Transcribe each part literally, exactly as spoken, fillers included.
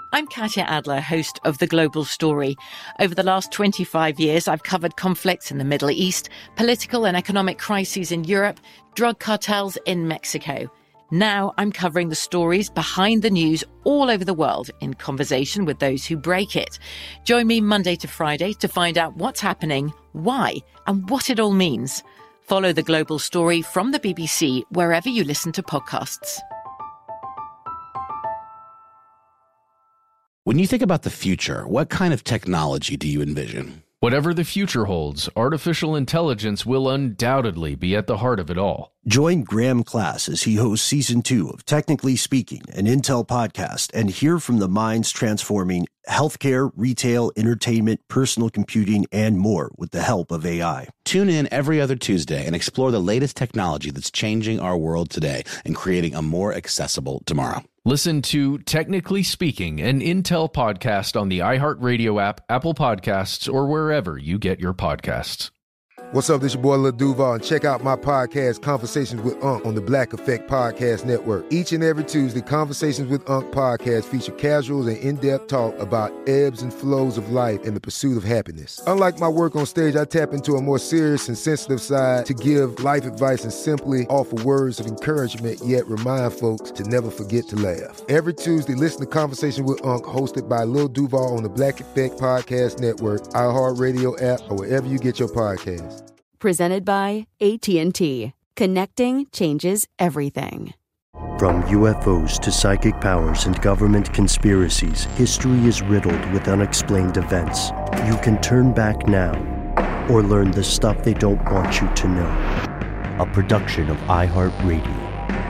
I'm Katya Adler, host of The Global Story. Over the last twenty-five years, I've covered conflicts in the Middle East, political and economic crises in Europe, drug cartels in Mexico. Now I'm covering the stories behind the news all over the world in conversation with those who break it. Join me Monday to Friday to find out what's happening, why, and what it all means. Follow The Global Story from the B B C wherever you listen to podcasts. When you think about the future, what kind of technology do you envision? Whatever the future holds, artificial intelligence will undoubtedly be at the heart of it all. Join Graham Class as he hosts season two of Technically Speaking, an Intel podcast, and hear from the minds transforming healthcare, retail, entertainment, personal computing, and more with the help of A I. Tune in every other Tuesday and explore the latest technology that's changing our world today and creating a more accessible tomorrow. Listen to Technically Speaking, an Intel podcast on the iHeartRadio app, Apple Podcasts, or wherever you get your podcasts. What's up, this your boy Lil Duval, and check out my podcast, Conversations with Unc, on the Black Effect Podcast Network. Each and every Tuesday, Conversations with Unc podcast feature casual and in-depth talk about ebbs and flows of life and the pursuit of happiness. Unlike my work on stage, I tap into a more serious and sensitive side to give life advice and simply offer words of encouragement, yet remind folks to never forget to laugh. Every Tuesday, listen to Conversations with Unc, hosted by Lil Duval on the Black Effect Podcast Network, iHeartRadio app, or wherever you get your podcasts. Presented by A T and T. Connecting changes everything. From U F Os to psychic powers and government conspiracies, history is riddled with unexplained events. You can turn back now or learn the stuff they don't want you to know. A production of iHeartRadio.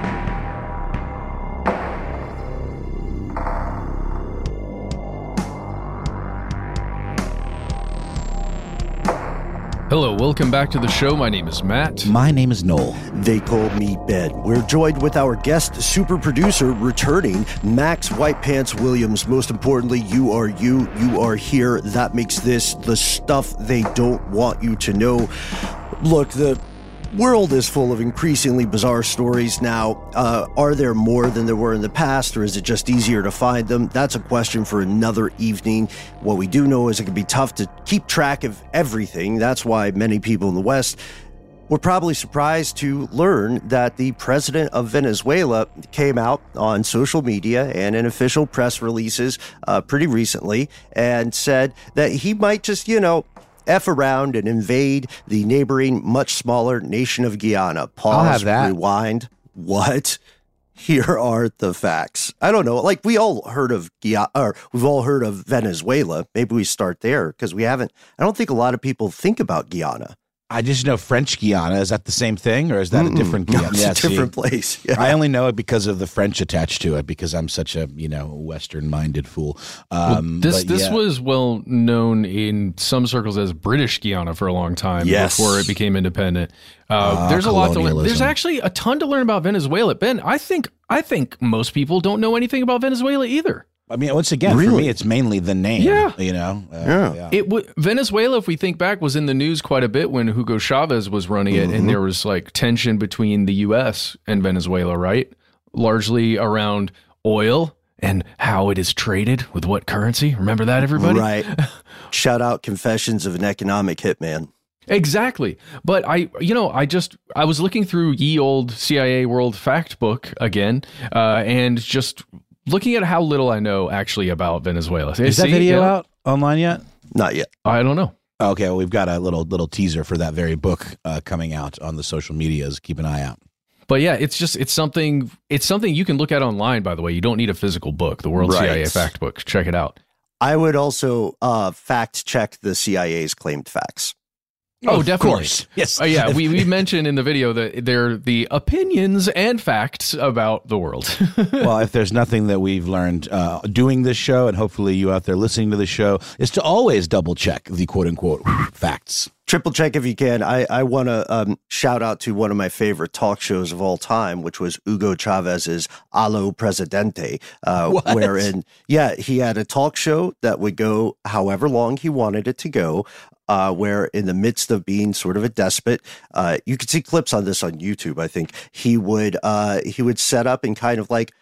Hello, welcome back to the show. My name is Matt. My name is Noel. They call me Ben. We're joined with our guest super producer returning, Max White Pants Williams. Most importantly, you are you. You are here. That makes this the stuff they don't want you to know. Look, the world is full of increasingly bizarre stories now. Uh, are there more than there were in the past, or is it just easier to find them? That's a question for another evening. What we do know is it can be tough to keep track of everything. That's why many people in the West were probably surprised to learn that the president of Venezuela came out on social media and in official press releases uh, pretty recently and said that he might just, you know, F around and invade the neighboring, much smaller nation of Guyana. Pause, I'll have that. Rewind. What? Here are the facts. I don't know. Like, we all heard of Guyana, or we've all heard of Venezuela. Maybe we start there because we haven't. I don't think a lot of people think about Guyana. I just know French Guiana. Is that the same thing, or is that Mm-mm. a different Guyana? No, it's yeah, a different see, place. Yeah. I only know it because of the French attached to it, because I'm such a, you know, Western-minded fool. Um, well, this but this yeah. was well known in some circles as British Guiana for a long time yes. before it became independent. Uh, uh, there's a lot to learn. There's colonialism. actually a ton to learn about Venezuela. Ben, I think I think most people don't know anything about Venezuela either. I mean, once again, Really? for me, it's mainly the name. Yeah. You know? Uh, Yeah. yeah. It w- Venezuela, if we think back, was in the news quite a bit when Hugo Chavez was running it, Mm-hmm. and there was like tension between the U S and Venezuela, right? Largely around oil and how it is traded with what currency. Remember that, everybody? Right. Shout out Confessions of an Economic Hitman. Exactly. But I, you know, I just, I was looking through ye old C I A World Fact Book again, uh, and just looking at how little I know actually about Venezuela. Is See? that video Yeah. out online yet? Not yet. I don't know. Okay, well, we've got a little little teaser for that very book uh, coming out on the social medias. Keep an eye out. But yeah, it's just, it's something, it's something you can look at online, by the way. You don't need a physical book, the World C I A Right. Fact Book. Check it out. I would also uh, fact check the C I A's claimed facts. Oh, Of definitely. course. Yes. Oh, yeah, we, we mentioned in the video that they're the opinions and facts about the world. Well, if there's nothing that we've learned uh, doing this show, and hopefully you out there listening to the show, is to always double check the quote unquote facts. Triple check if you can. I, I want to um, shout out to one of my favorite talk shows of all time, which was Hugo Chavez's Allo Presidente, uh, What? wherein, yeah, he had a talk show that would go however long he wanted it to go. Uh, where in the midst of being sort of a despot, uh, you can see clips on this on YouTube. I think he would uh, he would set up and kind of like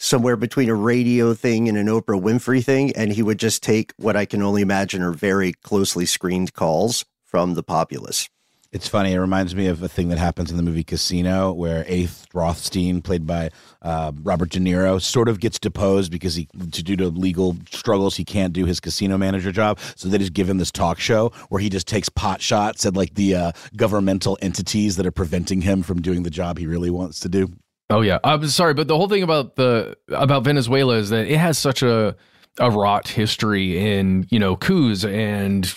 somewhere between a radio thing and an Oprah Winfrey thing, and he would just take what I can only imagine are very closely screened calls from the populace. It's funny. It reminds me of a thing that happens in the movie Casino, where Ace Rothstein, played by uh, Robert De Niro, sort of gets deposed because he, to due to legal struggles, he can't do his casino manager job. So they just give him this talk show where he just takes pot shots at like the uh, governmental entities that are preventing him from doing the job he really wants to do. Oh yeah, I'm sorry, but the whole thing about the about Venezuela is that it has such a a wrought history in, you know, coups and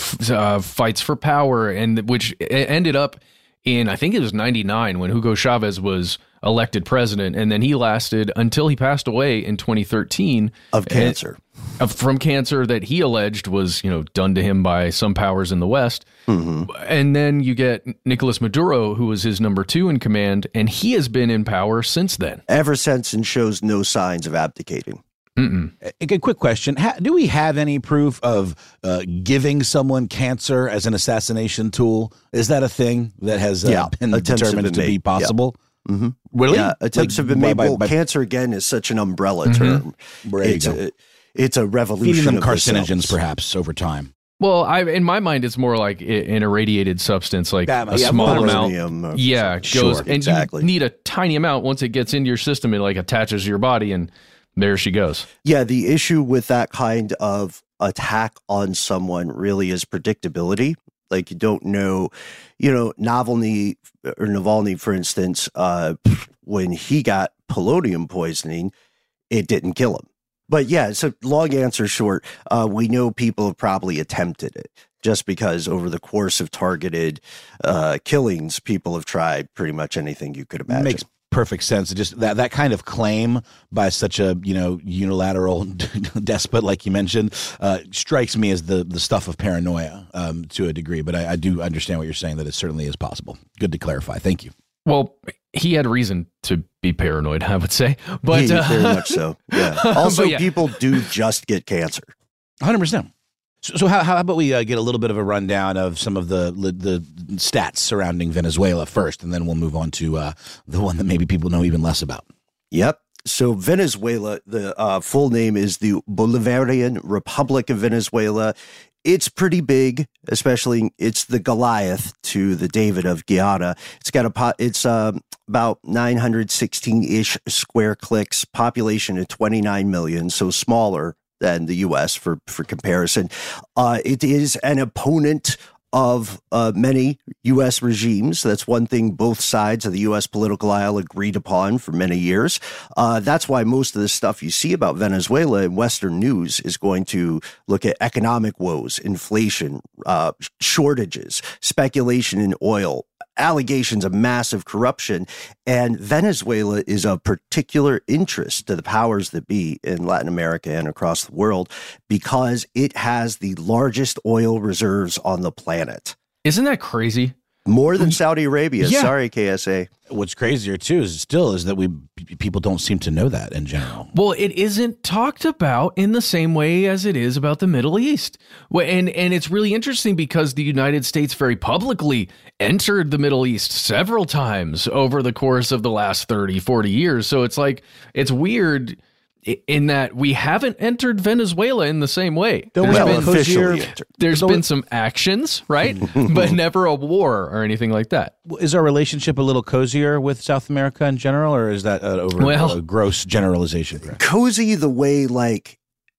uh, fights for power, and which ended up in, I think it was ninety-nine when Hugo Chavez was elected president, and then he lasted until he passed away in twenty thirteen of cancer. And, uh, from cancer that he alleged was, you know, done to him by some powers in the West. Mm-hmm. And then you get Nicolas Maduro, who was his number two in command, and he has been in power since then. Ever since, and shows no signs of abdicating. Mm-mm. A, a quick question. Ha, do we have any proof of uh, giving someone cancer as an assassination tool? Is that a thing that has uh, yeah, been determined been to made. be possible? Yeah. Mm-hmm. Really? Yeah, attempts like, have been made. By, by, by, well, cancer, again, is such an umbrella mm-hmm. term. There it's, you go. A, it's a revolution. Feeding them of carcinogens, the perhaps, over time. Well, I, in my mind, it's more like an irradiated substance, like yeah, a yeah, small amount. Yeah, goes sure, and exactly. you need a tiny amount. Once it gets into your system, it like attaches to your body, and there she goes. Yeah, the issue with that kind of attack on someone really is predictability. Like, you don't know, you know, Navalny or Navalny, for instance, uh, when he got polonium poisoning, it didn't kill him. But yeah, so long answer short, uh, we know people have probably attempted it, just because over the course of targeted uh, killings, people have tried pretty much anything you could imagine. Makes perfect sense. It just that that kind of claim by such a, you know, unilateral despot, like you mentioned, uh, strikes me as the the stuff of paranoia um, to a degree. But I, I do understand what you're saying, that it certainly is possible. Good to clarify. Thank you. Well, he had reason to be paranoid, I would say. But yeah, uh, very much so. Yeah. Also, yeah. people do just get cancer. one hundred percent. So, so how, how about we uh, get a little bit of a rundown of some of the the stats surrounding Venezuela first, and then we'll move on to uh, the one that maybe people know even less about. Yep. So Venezuela, the uh, full name is the Bolivarian Republic of Venezuela. It's pretty big, especially it's the Goliath to the David of Guyana. It's got a po- it's uh, about nine hundred sixteen-ish square clicks, population of twenty-nine million, so smaller than the U S for, for comparison. Uh, it is an opponent of uh, many U S regimes. That's one thing both sides of the U S political aisle agreed upon for many years. Uh, that's why most of the stuff you see about Venezuela in Western news is going to look at economic woes, inflation, uh, shortages, speculation in oil, allegations of massive corruption. And Venezuela is of particular interest to the powers that be in Latin America and across the world because it has the largest oil reserves on the planet. Isn't that crazy? More than Saudi Arabia. Yeah. Sorry, K S A. What's crazier too is still is that we people don't seem to know that in general. Well, it isn't talked about in the same way as it is about the Middle East. And and it's really interesting because the United States very publicly entered the Middle East several times over the course of the last thirty, forty years. So it's like, it's weird in that we haven't entered Venezuela in the same way. There's well, been, officially there's been some actions, right? But never a war or anything like that. Is our relationship a little cozier with South America in general, or is that uh, over well, a gross generalization? Cozy the way like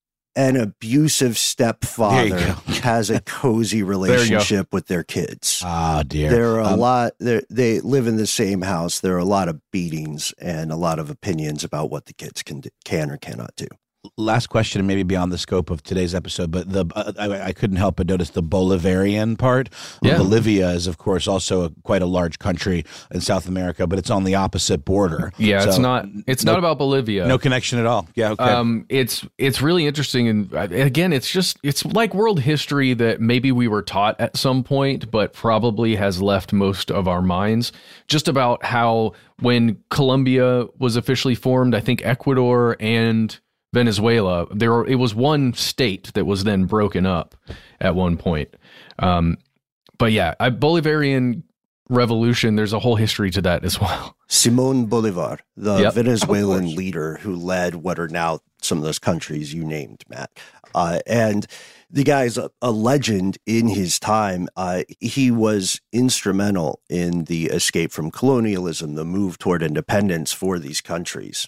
an abusive stepfather has a cozy relationship with their kids. Ah, dear. There are a um, lot, they live in the same house. There are a lot of beatings and a lot of opinions about what the kids can do, can or cannot do. Last question, and maybe beyond the scope of today's episode, but the uh, I, I couldn't help but notice the Bolivarian part. Yeah. Bolivia is, of course, also a, quite a large country in South America, but it's on the opposite border. Yeah, so it's not. It's no, not about Bolivia. No connection at all. Yeah, okay. Um, it's it's really interesting, and again, it's just it's like world history that maybe we were taught at some point, but probably has left most of our minds. Just about how when Colombia was officially formed, I think Ecuador and Venezuela, there were, it was one state that was then broken up at one point. Um, but yeah, a Bolivarian revolution, there's a whole history to that as well. Simón Bolívar, the Yep. Venezuelan leader who led what are now some of those countries you named, Matt. Uh, and the guy's a, a legend in his time. Uh, he was instrumental in the escape from colonialism, the move toward independence for these countries.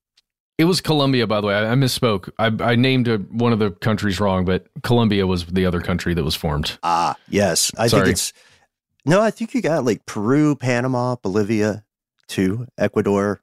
It was Colombia, by the way. I, I misspoke. I, I named a, one of the countries wrong, but Colombia was the other country that was formed. Ah, yes. I Sorry. think it's, no, I think you got like Peru, Panama, Bolivia, too, Ecuador,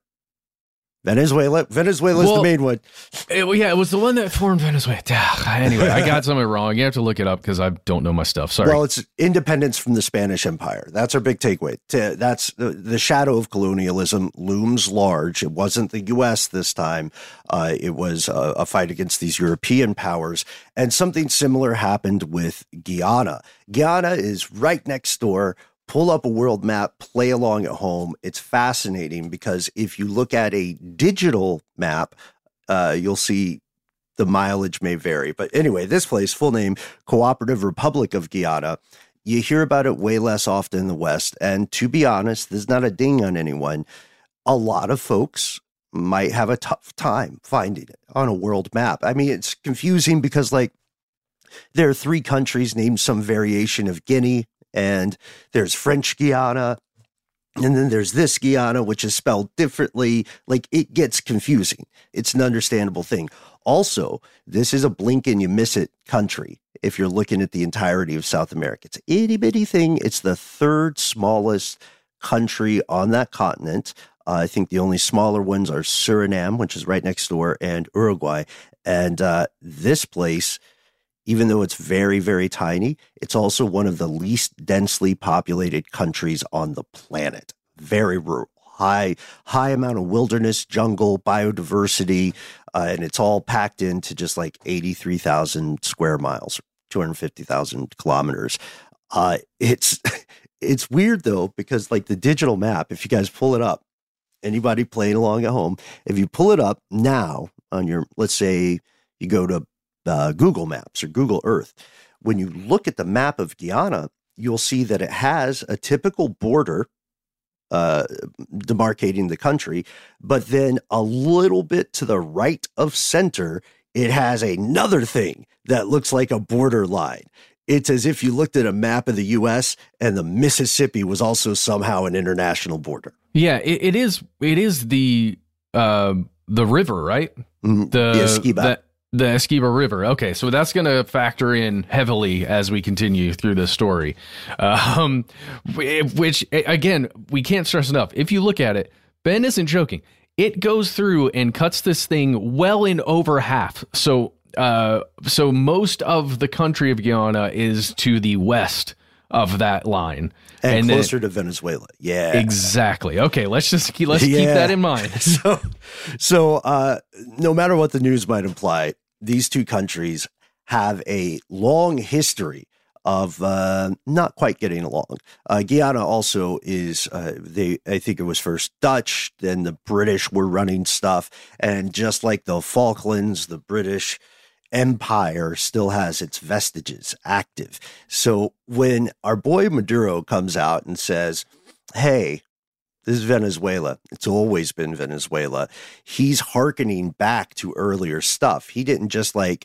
Venezuela. Venezuela's Well, the main one. It, well, yeah, it was the one that formed Venezuela. Anyway, I got something wrong. You have to look it up because I don't know my stuff. Sorry. Well, it's independence from the Spanish Empire. That's our big takeaway. To- That's the, the shadow of colonialism looms large. It wasn't the U S this time. Uh, it was a, a fight against these European powers. And something similar happened with Guyana. Guyana is right next door. Pull up a world map, play along at home. It's fascinating because if you look at a digital map, uh, you'll see the mileage may vary. But anyway, this place, full name, Cooperative Republic of Guyana. You hear about it way less often in the West. And to be honest, there's not a ding on anyone. A lot of folks might have a tough time finding it on a world map. I mean, it's confusing because, like, there are three countries named some variation of Guinea, and there's French Guiana, and then there's this Guyana, which is spelled differently. Like, it gets confusing. It's an understandable thing. Also, this is a blink and you miss it country if you're looking at the entirety of South America. It's an itty bitty thing. It's the third smallest country on that continent. Uh, I think the only smaller ones are Suriname, which is right next door, and Uruguay. And uh, this place, even though it's very, very tiny, it's also one of the least densely populated countries on the planet. Very rural, high, high amount of wilderness, jungle, biodiversity, uh, and it's all packed into just like eighty-three thousand square miles, two hundred fifty thousand kilometers. Uh, it's it's weird though, because like the digital map, if you guys pull it up, anybody playing along at home, if you pull it up now on your, let's say you go to Uh, Google Maps or Google Earth, when you look at the map of Guyana, you'll see that it has a typical border uh, demarcating the country, but then a little bit to the right of center, it has another thing that looks like a border line. It's as if you looked at a map of the U S and the Mississippi was also somehow an international border. Yeah, it, it is. It is the uh, the river, right? Mm-hmm. The, the Esquiva. The, the Esquiva River. Okay, so that's going to factor in heavily as we continue through this story. Um, which, again, we can't stress enough. If you look at it, Ben isn't joking. It goes through and cuts this thing well in over half. So, uh, so most of the country of Guyana is to the west of that line. And, and closer then, to Venezuela. Yeah. Exactly. Okay, let's just keep, let's yeah. keep that in mind. so, so uh, no matter what the news might imply, these two countries have a long history of uh, not quite getting along. Uh, Guyana also is, uh, they. I think it was first Dutch, then the British were running stuff. And just like the Falklands, the British Empire still has its vestiges active. So when our boy Maduro comes out and says, hey, this is Venezuela. It's always been Venezuela. He's hearkening back to earlier stuff. He didn't just like,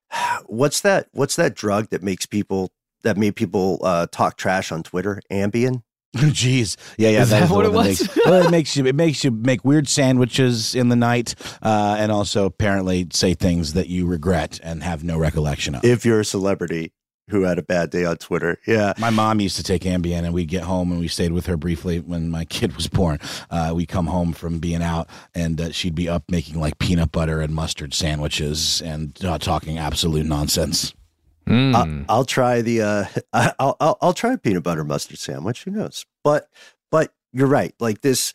what's that? What's that drug that makes people, that made people uh, talk trash on Twitter? Ambien? Jeez. Yeah, yeah. Is that that is the what one it that was? Makes, well, it makes you, it makes you make weird sandwiches in the night, uh, and also apparently say things that you regret and have no recollection of. If you're a celebrity who had a bad day on Twitter. Yeah. My mom used to take Ambien, and we'd get home, and we stayed with her briefly when my kid was born. Uh, we come home from being out, and uh, she'd be up making like peanut butter and mustard sandwiches and uh, talking absolute nonsense. Mm. I'll, I'll try the uh, I'll, I'll I'll try a peanut butter mustard sandwich. Who knows? But but you're right. Like this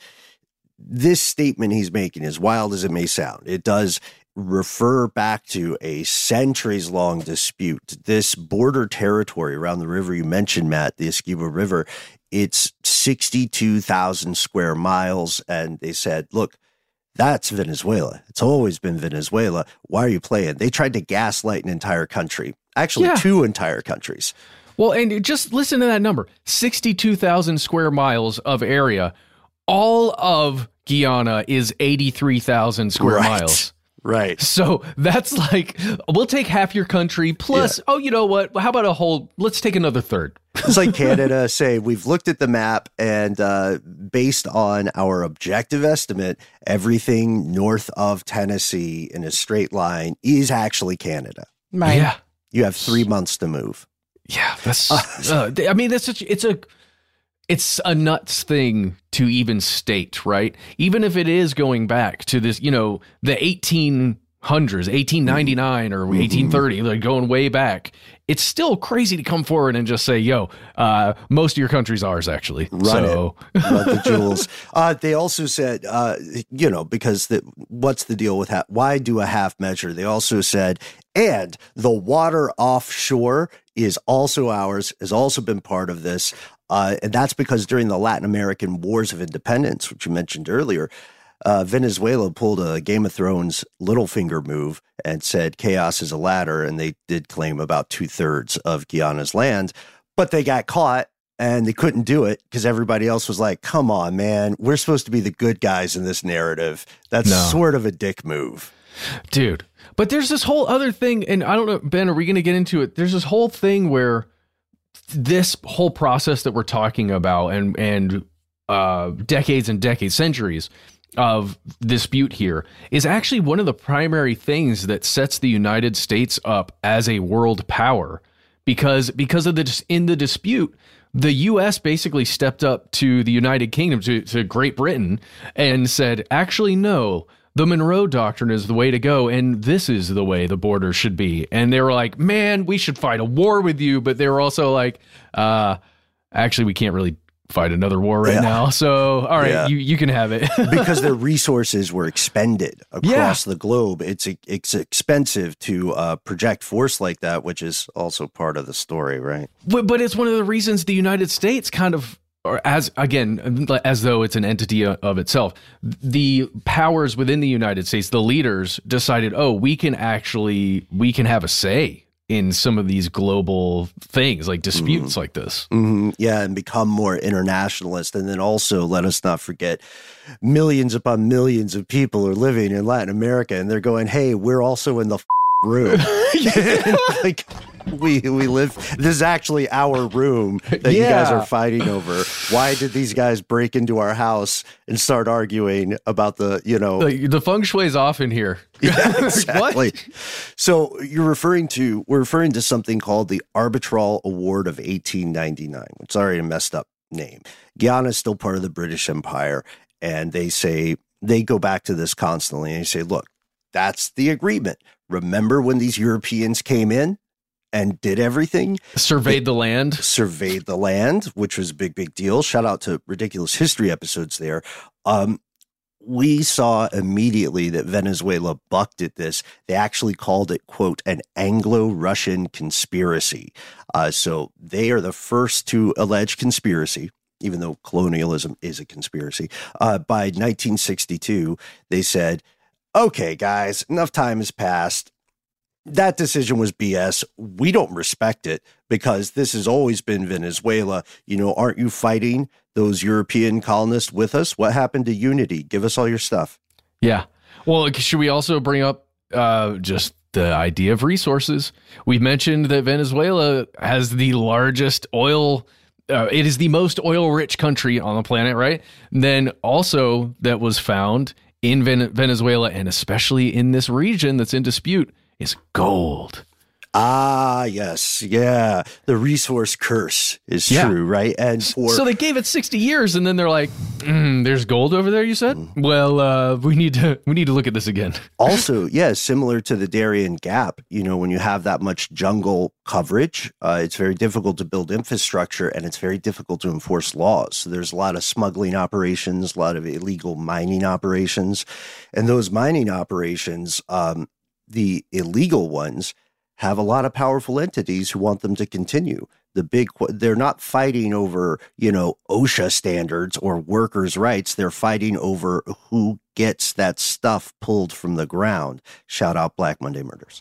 this statement he's making, as wild as it may sound, it does refer back to a centuries long dispute. This border territory around the river you mentioned, Matt, the Esquiva River, it's sixty-two thousand square miles. And they said, look, that's Venezuela. It's always been Venezuela. Why are you playing? They tried to gaslight an entire country, actually yeah. two entire countries. Well, and just listen to that number, sixty-two thousand square miles of area. All of Guyana is eighty-three thousand square Right. miles. Right. So that's like, we'll take half your country plus, Yeah. oh, you know what? How about a whole, let's take another third. It's like Canada say, we've looked at the map, and uh, based on our objective estimate, everything north of Tennessee in a straight line is actually Canada. Right. Yeah. You have three months to move. Yeah. That's, uh, I mean, that's such, it's a, it's a nuts thing to even state, right? Even if it is going back to this, you know, the eighteen hundreds, eighteen ninety-nine or eighteen thirty, like going way back, it's still crazy to come forward and just say, yo, uh, most of your country's ours, actually. Run so, it. Run the jewels. Uh, they also said, uh, you know, because the, what's the deal with ha- why do a half measure? They also said, and the water offshore is also ours, has also been part of this. Uh, and that's because during the Latin American Wars of Independence, which you mentioned earlier, uh, Venezuela pulled a Game of Thrones Littlefinger move and said chaos is a ladder. And they did claim about two thirds of Guyana's land, but they got caught and they couldn't do it because everybody else was like, come on, man, we're supposed to be the good guys in this narrative. That's No. sort of a dick move. dude, but there's this whole other thing. And I don't know, Ben, are we going to get into it? There's this whole thing where this whole process that we're talking about and, and, uh, decades and decades, centuries of dispute here is actually one of the primary things that sets the United States up as a world power, because, because of the, in the dispute, the U S basically stepped up to the United Kingdom, to, to Great Britain, and said, actually, no, the Monroe Doctrine is the way to go, and this is the way the border should be. And they were like, man, we should fight a war with you. But they were also like, uh, actually, we can't really fight another war right Yeah. now. So, all right, Yeah. you, you can have it. Because their resources were expended across Yeah. the globe. It's it's expensive to uh, project force like that, which is also part of the story, right? But, but it's one of the reasons the United States kind of, or as again, as though it's an entity of itself, the powers within the United States, the leaders decided, oh, we can actually, we can have a say in some of these global things, like disputes mm. like this. Mm-hmm. Yeah, and become more internationalist. And then also, let us not forget, millions upon millions of people are living in Latin America, and they're going, hey, we're also in the f- room. Like, we we live, this is actually our room that Yeah. you guys are fighting over. Why did these guys break into our house and start arguing about the, you know, Like, the feng shui is off in here. yeah, exactly. What? So you're referring to, we're referring to something called the Arbitral Award of eighteen ninety-nine, which is already a messed up name. Guyana is still part of the British Empire. And they say, they go back to this constantly and they say, look, that's the agreement. Remember when these Europeans came in and did everything? Surveyed They the land. Surveyed the land, which was a big, big deal. Shout out to Ridiculous History episodes there. Um, we saw immediately that Venezuela bucked at this. They actually called it, quote, an Anglo-Russian conspiracy. Uh, so they are the first to allege conspiracy, even though colonialism is a conspiracy. Uh, by nineteen sixty-two, they said, okay, guys, enough time has passed. That decision was B S. We don't respect it because this has always been Venezuela. You know, aren't you fighting those European colonists with us? What happened to unity? Give us all your stuff. Yeah. Well, should we also bring up uh, just the idea of resources? We mentioned that Venezuela has the largest oil. Uh, it is the most oil-rich country on the planet, right? And then also that was found in Ven- Venezuela, and especially in this region that's in dispute, is gold. Ah, yes. Yeah. The resource curse is Yeah. true, right? And for So they gave it sixty years, and then they're like, mm, there's gold over there, you said? Mm-hmm. Well, uh, we need to we need to look at this again. also, yeah, similar to the Darien Gap, you know, when you have that much jungle coverage, uh, it's very difficult to build infrastructure and it's very difficult to enforce laws. So there's a lot of smuggling operations, a lot of illegal mining operations. And those mining operations, um, the illegal ones, have a lot of powerful entities who want them to continue. The big, they're not fighting over, you know, OSHA standards or workers' rights. They're fighting over who gets that stuff pulled from the ground. Shout out Black Monday Murders.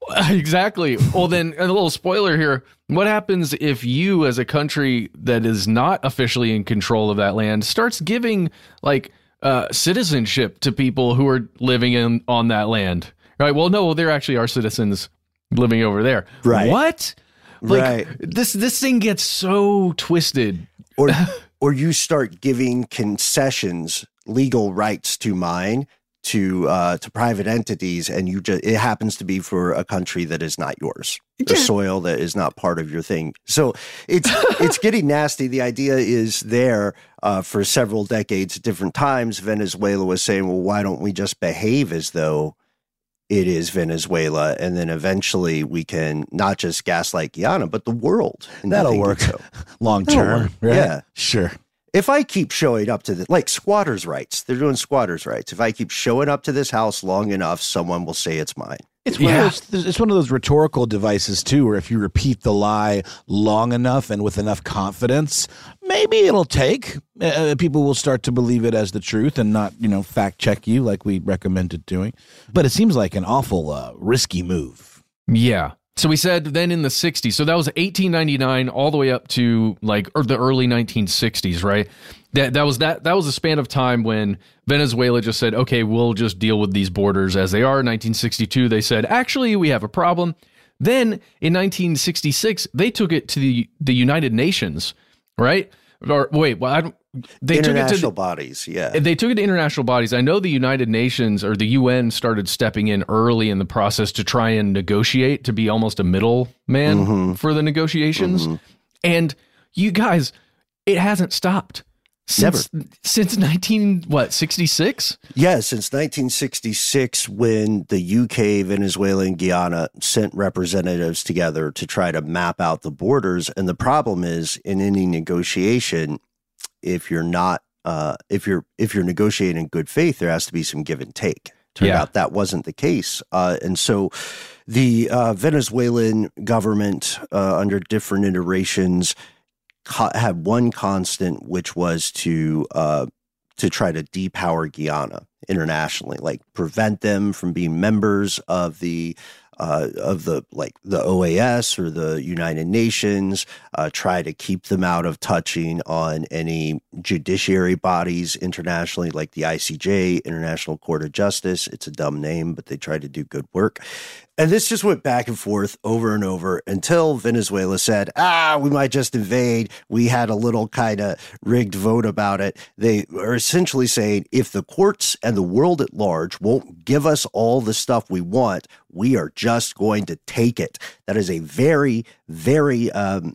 Exactly. Well, then a little spoiler here. What happens if you, as a country that is not officially in control of that land, starts giving like uh, citizenship to people who are living in on that land? Right. Well, no, they're actually our citizens living over there. Right. What? Like, right. This this thing gets so twisted. Or or you start giving concessions, legal rights to mine to uh, to private entities, and you just it happens to be for a country that is not yours, the Yeah. soil that is not part of your thing. So it's it's getting nasty. The idea is there uh, for several decades, at different times. Venezuela was saying, well, why don't we just behave as though it is Venezuela, and then eventually we can not just gaslight Guyana, but the world. And That'll thinking work so. long That'll term. work. Right? Yeah. Sure. If I keep showing up to the, like squatters' rights, they're doing squatters' rights. If I keep showing up to this house long enough, someone will say it's mine. It's one, Yeah. of those, it's one of those rhetorical devices, too, where if you repeat the lie long enough and with enough confidence, maybe it'll take. Uh, people will start to believe it as the truth and not, you know, fact check you like we recommended doing. But it seems like an awful uh, risky move. Yeah. So we said then in the sixties. So that was eighteen ninety-nine all the way up to like or the early nineteen sixties, right? That that was that that was a span of time when Venezuela just said, "Okay, we'll just deal with these borders as they are." nineteen sixty-two, they said, "Actually, we have a problem." Then in nineteen sixty-six, they took it to the the United Nations, right? Or wait, well, I don't. They took it to International the, bodies, yeah. They took it to international bodies. I know the United Nations or the U N started stepping in early in the process to try and negotiate, to be almost a middleman Mm-hmm. for the negotiations. And you guys, it hasn't stopped since since nineteen what sixty-six. Yeah, since nineteen sixty-six, when the U K, Venezuela, and Guyana sent representatives together to try to map out the borders. And the problem is, in any negotiation, if you're not, uh, if you're if you're negotiating in good faith, there has to be some give and take. Turned Yeah. out that wasn't the case, uh, and so the uh, Venezuelan government, uh, under different iterations, co- had one constant, which was to uh, to try to depower Guyana internationally, like prevent them from being members of the uh, of the like the O A S or the United Nations, uh, try to keep them out of touching on any judiciary bodies internationally, like the I C J, International Court of Justice. It's a dumb name, but they try to do good work. And this just went back and forth over and over until Venezuela said, ah, we might just invade. We had a little kind of rigged vote about it. They are essentially saying, if the courts and the world at large won't give us all the stuff we want, we are just going to take it. That is a very, very, um,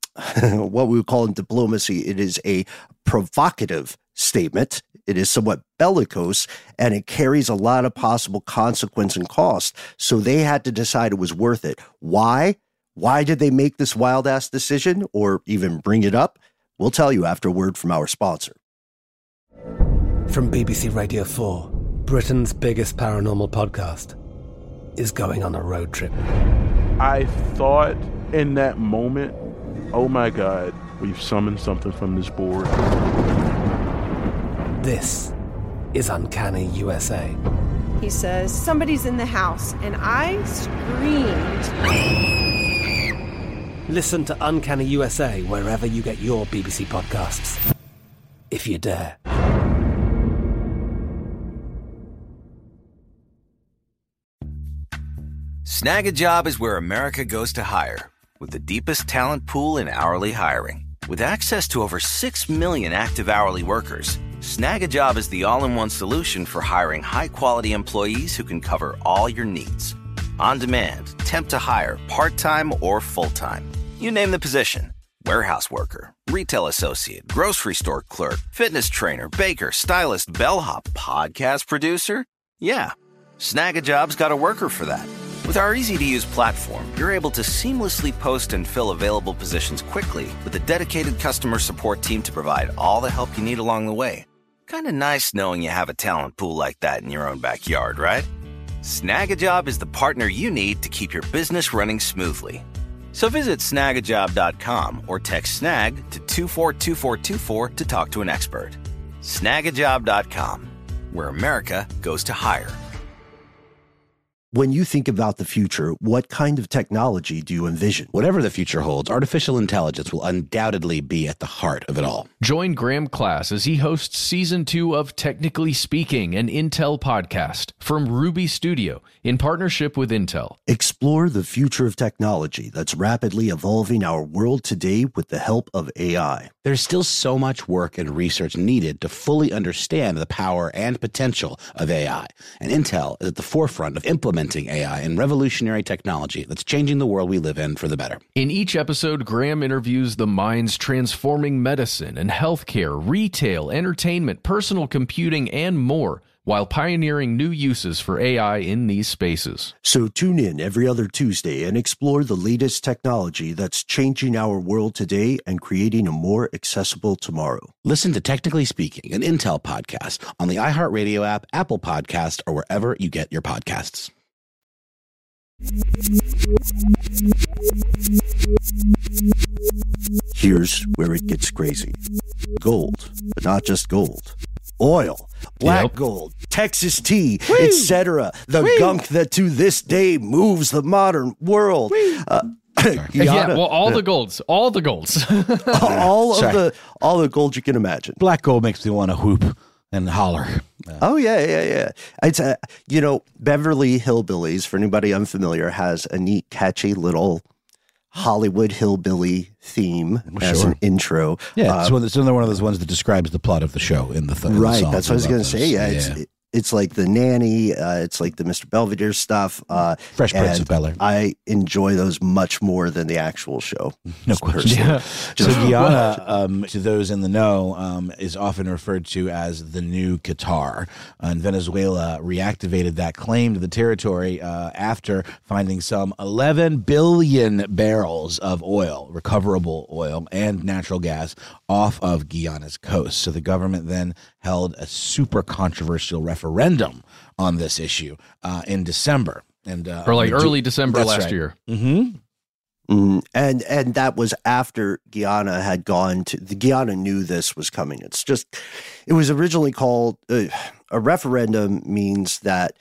what we would call in diplomacy, it is a provocative statement. It is somewhat bellicose, and it carries a lot of possible consequence and cost. So they had to decide it was worth it. Why? Why did they make this wild-ass decision or even bring it up? We'll tell you after a word from our sponsor. From B B C Radio four, Britain's biggest paranormal podcast is going on a road trip. I thought in that moment, oh my God, we've summoned something from this board. This is Uncanny U S A. He says, somebody's in the house, and I screamed. Listen to Uncanny U S A wherever you get your B B C podcasts, if you dare. Snag a Job is where America goes to hire, with the deepest talent pool in hourly hiring. With access to over six million active hourly workers, Snag a Job is the all-in-one solution for hiring high-quality employees who can cover all your needs. On demand, temp to hire, part-time or full-time. You name the position. Warehouse worker, retail associate, grocery store clerk, fitness trainer, baker, stylist, bellhop, podcast producer. Yeah, Snag a Job's got a worker for that. With our easy-to-use platform, you're able to seamlessly post and fill available positions quickly with a dedicated customer support team to provide all the help you need along the way. Kind of nice knowing you have a talent pool like that in your own backyard, right? Snag a Job is the partner you need to keep your business running smoothly. So visit snag a job dot com or text snag to two four two four two four to talk to an expert. snag a job dot com, where America goes to hire. When you think about the future, what kind of technology do you envision? Whatever the future holds, artificial intelligence will undoubtedly be at the heart of it all. Join Graham Class as he hosts season two of Technically Speaking, an Intel podcast from Ruby Studio in partnership with Intel. Explore the future of technology that's rapidly evolving our world today with the help of A I. There's still so much work and research needed to fully understand the power and potential of A I, and Intel is at the forefront of implementing A I and revolutionary technology that's changing the world we live in for the better. In each episode, Graham interviews the minds transforming medicine and healthcare, retail, entertainment, personal computing, and more, while pioneering new uses for A I in these spaces. So tune in every other Tuesday and explore the latest technology that's changing our world today and creating a more accessible tomorrow. Listen to Technically Speaking, an Intel podcast on the iHeartRadio app, Apple Podcast, or wherever you get your podcasts. Here's where it gets crazy. Gold, but not just gold. Oil, black yep. gold, Texas tea, et cetera. The Whee! Gunk that to this day moves the modern world. Uh, yeah, well, all the golds, all the golds, all of the all the gold you can imagine. Black gold makes me want to whoop and holler. Uh, oh yeah, yeah, yeah. It's uh, you know, Beverly Hillbillies. For anybody unfamiliar, has a neat, catchy little Hollywood hillbilly theme well, as sure. an intro. Yeah, uh, it's, one, it's another one of those ones that describes the plot of the show in the, th- in right. the song. That's what I was going to say. Yeah, yeah. it's it, it's like the nanny. Uh, it's like the Mister Belvedere stuff. Uh, Fresh Prince of Bel-Air. I enjoy those much more than the actual show. No question. Yeah. So Guyana, um, to those in the know, um, is often referred to as the new Qatar. Uh, and Venezuela reactivated that claim to the territory uh, after finding some eleven billion barrels of oil, recoverable oil, and natural gas off of Guyana's coast. So the government then held a super controversial referendum on this issue uh, in December. And uh, or like early December last right. year. Mm-hmm. Mm, and and that was after Guyana had gone to the Guyana knew this was coming. It's just it was originally called uh, a referendum means that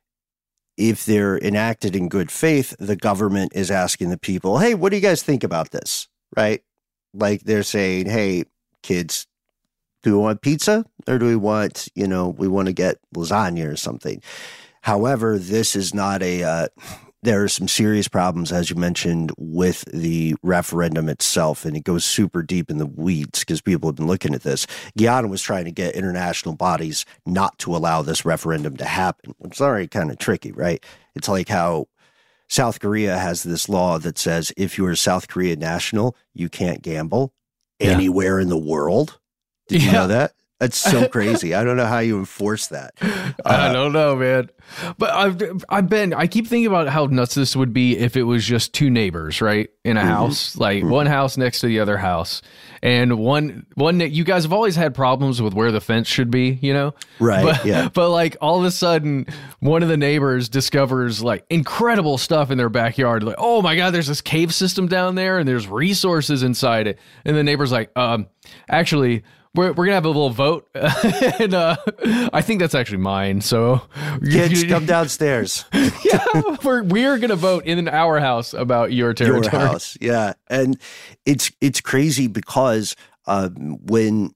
if they're enacted in good faith, the government is asking the people, hey, what do you guys think about this? Right? Like they're saying, hey, kids, do we want pizza or do we want, you know, we want to get lasagna or something? However, this is not a, uh, there are some serious problems, as you mentioned, with the referendum itself, and it goes super deep in the weeds because people have been looking at this. Guyana was trying to get international bodies not to allow this referendum to happen, which is already kind of tricky, right? It's like how South Korea has this law that says if you're a South Korean national, you can't gamble yeah. anywhere in the world. Did you yeah. know that? That's so crazy. I don't know how you enforce that. Uh, I don't know, man. But I've I've been I keep thinking about how nuts this would be if it was just two neighbors, right, in a mm-hmm. house, like mm-hmm. one house next to the other house, and one one. You guys have always had problems with where the fence should be, you know, right? But, yeah. But like all of a sudden, one of the neighbors discovers like incredible stuff in their backyard. Like, oh my god, there's this cave system down there, and there's resources inside it. And the neighbor's like, um, actually. We're we're gonna have a little vote, and uh, I think that's actually mine. So, kids, come downstairs. yeah, we're we're gonna vote in our house about your territory. Your house, yeah, and it's it's crazy because um, when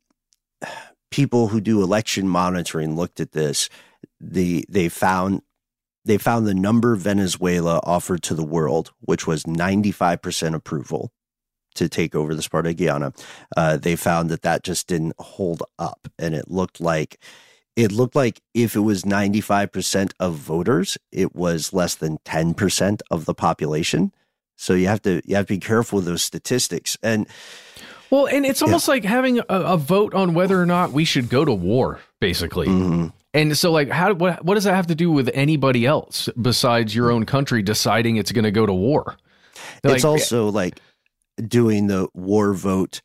people who do election monitoring looked at this, the they found they found the number Venezuela offered to the world, which was ninety-five percent approval to take over this part of Guyana. Uh, they found that that just didn't hold up, and it looked like it looked like if it was ninety-five percent of voters, it was less than ten percent of the population. So you have to you have to be careful with those statistics. And well, and it's almost yeah. like having a, a vote on whether or not we should go to war, basically. Mm-hmm. And so, like, how what what does that have to do with anybody else besides your own country deciding it's going to go to war? They're it's like, also like doing the war vote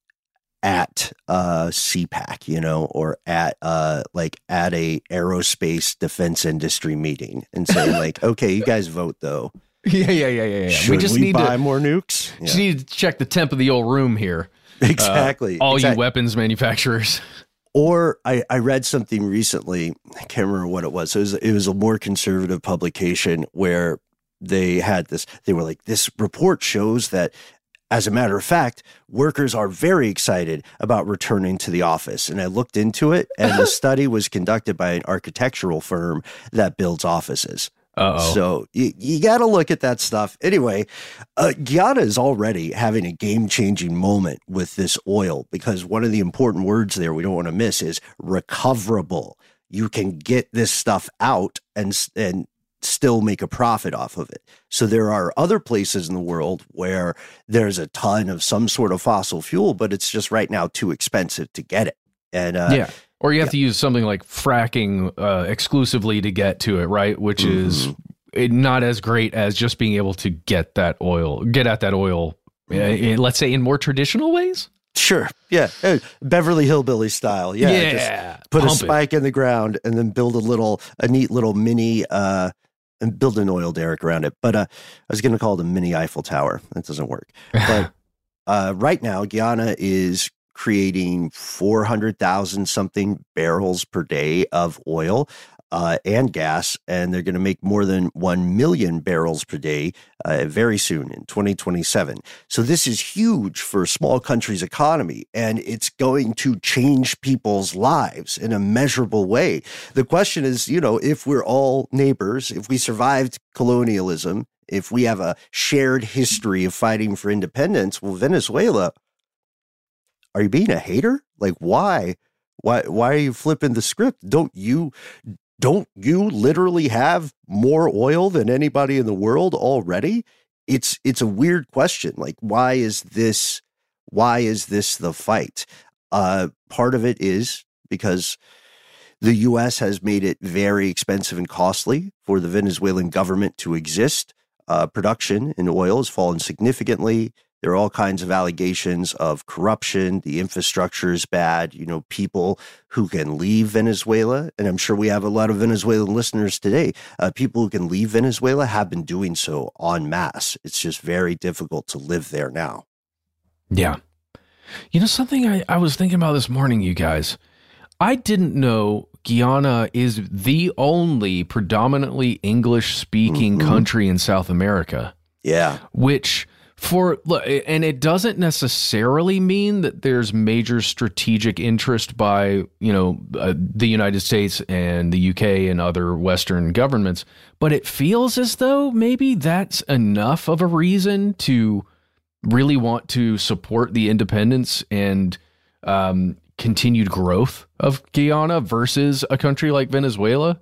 at uh C PAC, you know, or at uh like at a aerospace defense industry meeting and saying like, okay, you guys vote though. Yeah, yeah, yeah, yeah. yeah. Should we just we need buy to, more nukes. Yeah. Just need to check the temp of the old room here. Exactly. Uh, all exactly. you weapons manufacturers. Or I, I read something recently, I can't remember what it was. It was, it was a more conservative publication where they had this, they were like, this report shows that, as a matter of fact, workers are very excited about returning to the office. And I looked into it, and the study was conducted by an architectural firm that builds offices. Uh-oh. So you, you got to look at that stuff. Anyway, uh, Guyana is already having a game-changing moment with this oil, because one of the important words there we don't want to miss is recoverable. You can get this stuff out and and still make a profit off of it. So there are other places in the world where there's a ton of some sort of fossil fuel, but it's just right now too expensive to get it. And uh, yeah. Or you have yeah. to use something like fracking uh, exclusively to get to it, right? Which mm-hmm. is not as great as just being able to get that oil, get at that oil, uh, in, let's say in more traditional ways. Sure. Yeah. Hey, Beverly Hillbilly style. Yeah. Yeah. Just put Pump a spike it. in the ground and then build a little, a neat little mini, uh, and build an oil derrick around it. But uh, I was going to call it a mini Eiffel Tower. That doesn't work. But uh, right now, Guyana is creating four hundred thousand something barrels per day of oil uh, and gas, and they're going to make more than one million barrels per day uh, very soon in twenty twenty-seven. So this is huge for a small country's economy, and it's going to change people's lives in a measurable way. The question is, you know, if we're all neighbors, if we survived colonialism, if we have a shared history of fighting for independence, well, Venezuela, are you being a hater? Like, why? Why why are you flipping the script? Don't you don't you literally have more oil than anybody in the world already? It's it's a weird question. Like, why is this why is this the fight? Uh, part of it is because the U S has made it very expensive and costly for the Venezuelan government to exist. Uh, production in oil has fallen significantly. There are all kinds of allegations of corruption. The infrastructure is bad. You know, people who can leave Venezuela, and I'm sure we have a lot of Venezuelan listeners today, uh, people who can leave Venezuela have been doing so en masse. It's just very difficult to live there now. Yeah. You know, something I, I was thinking about this morning, you guys, I didn't know Guyana is the only predominantly English-speaking mm-hmm. country in South America. Yeah. Which... For and it doesn't necessarily mean that there's major strategic interest by, you know, uh, the United States and the U K and other Western governments, but it feels as though maybe that's enough of a reason to really want to support the independence and um, continued growth of Guyana versus a country like Venezuela.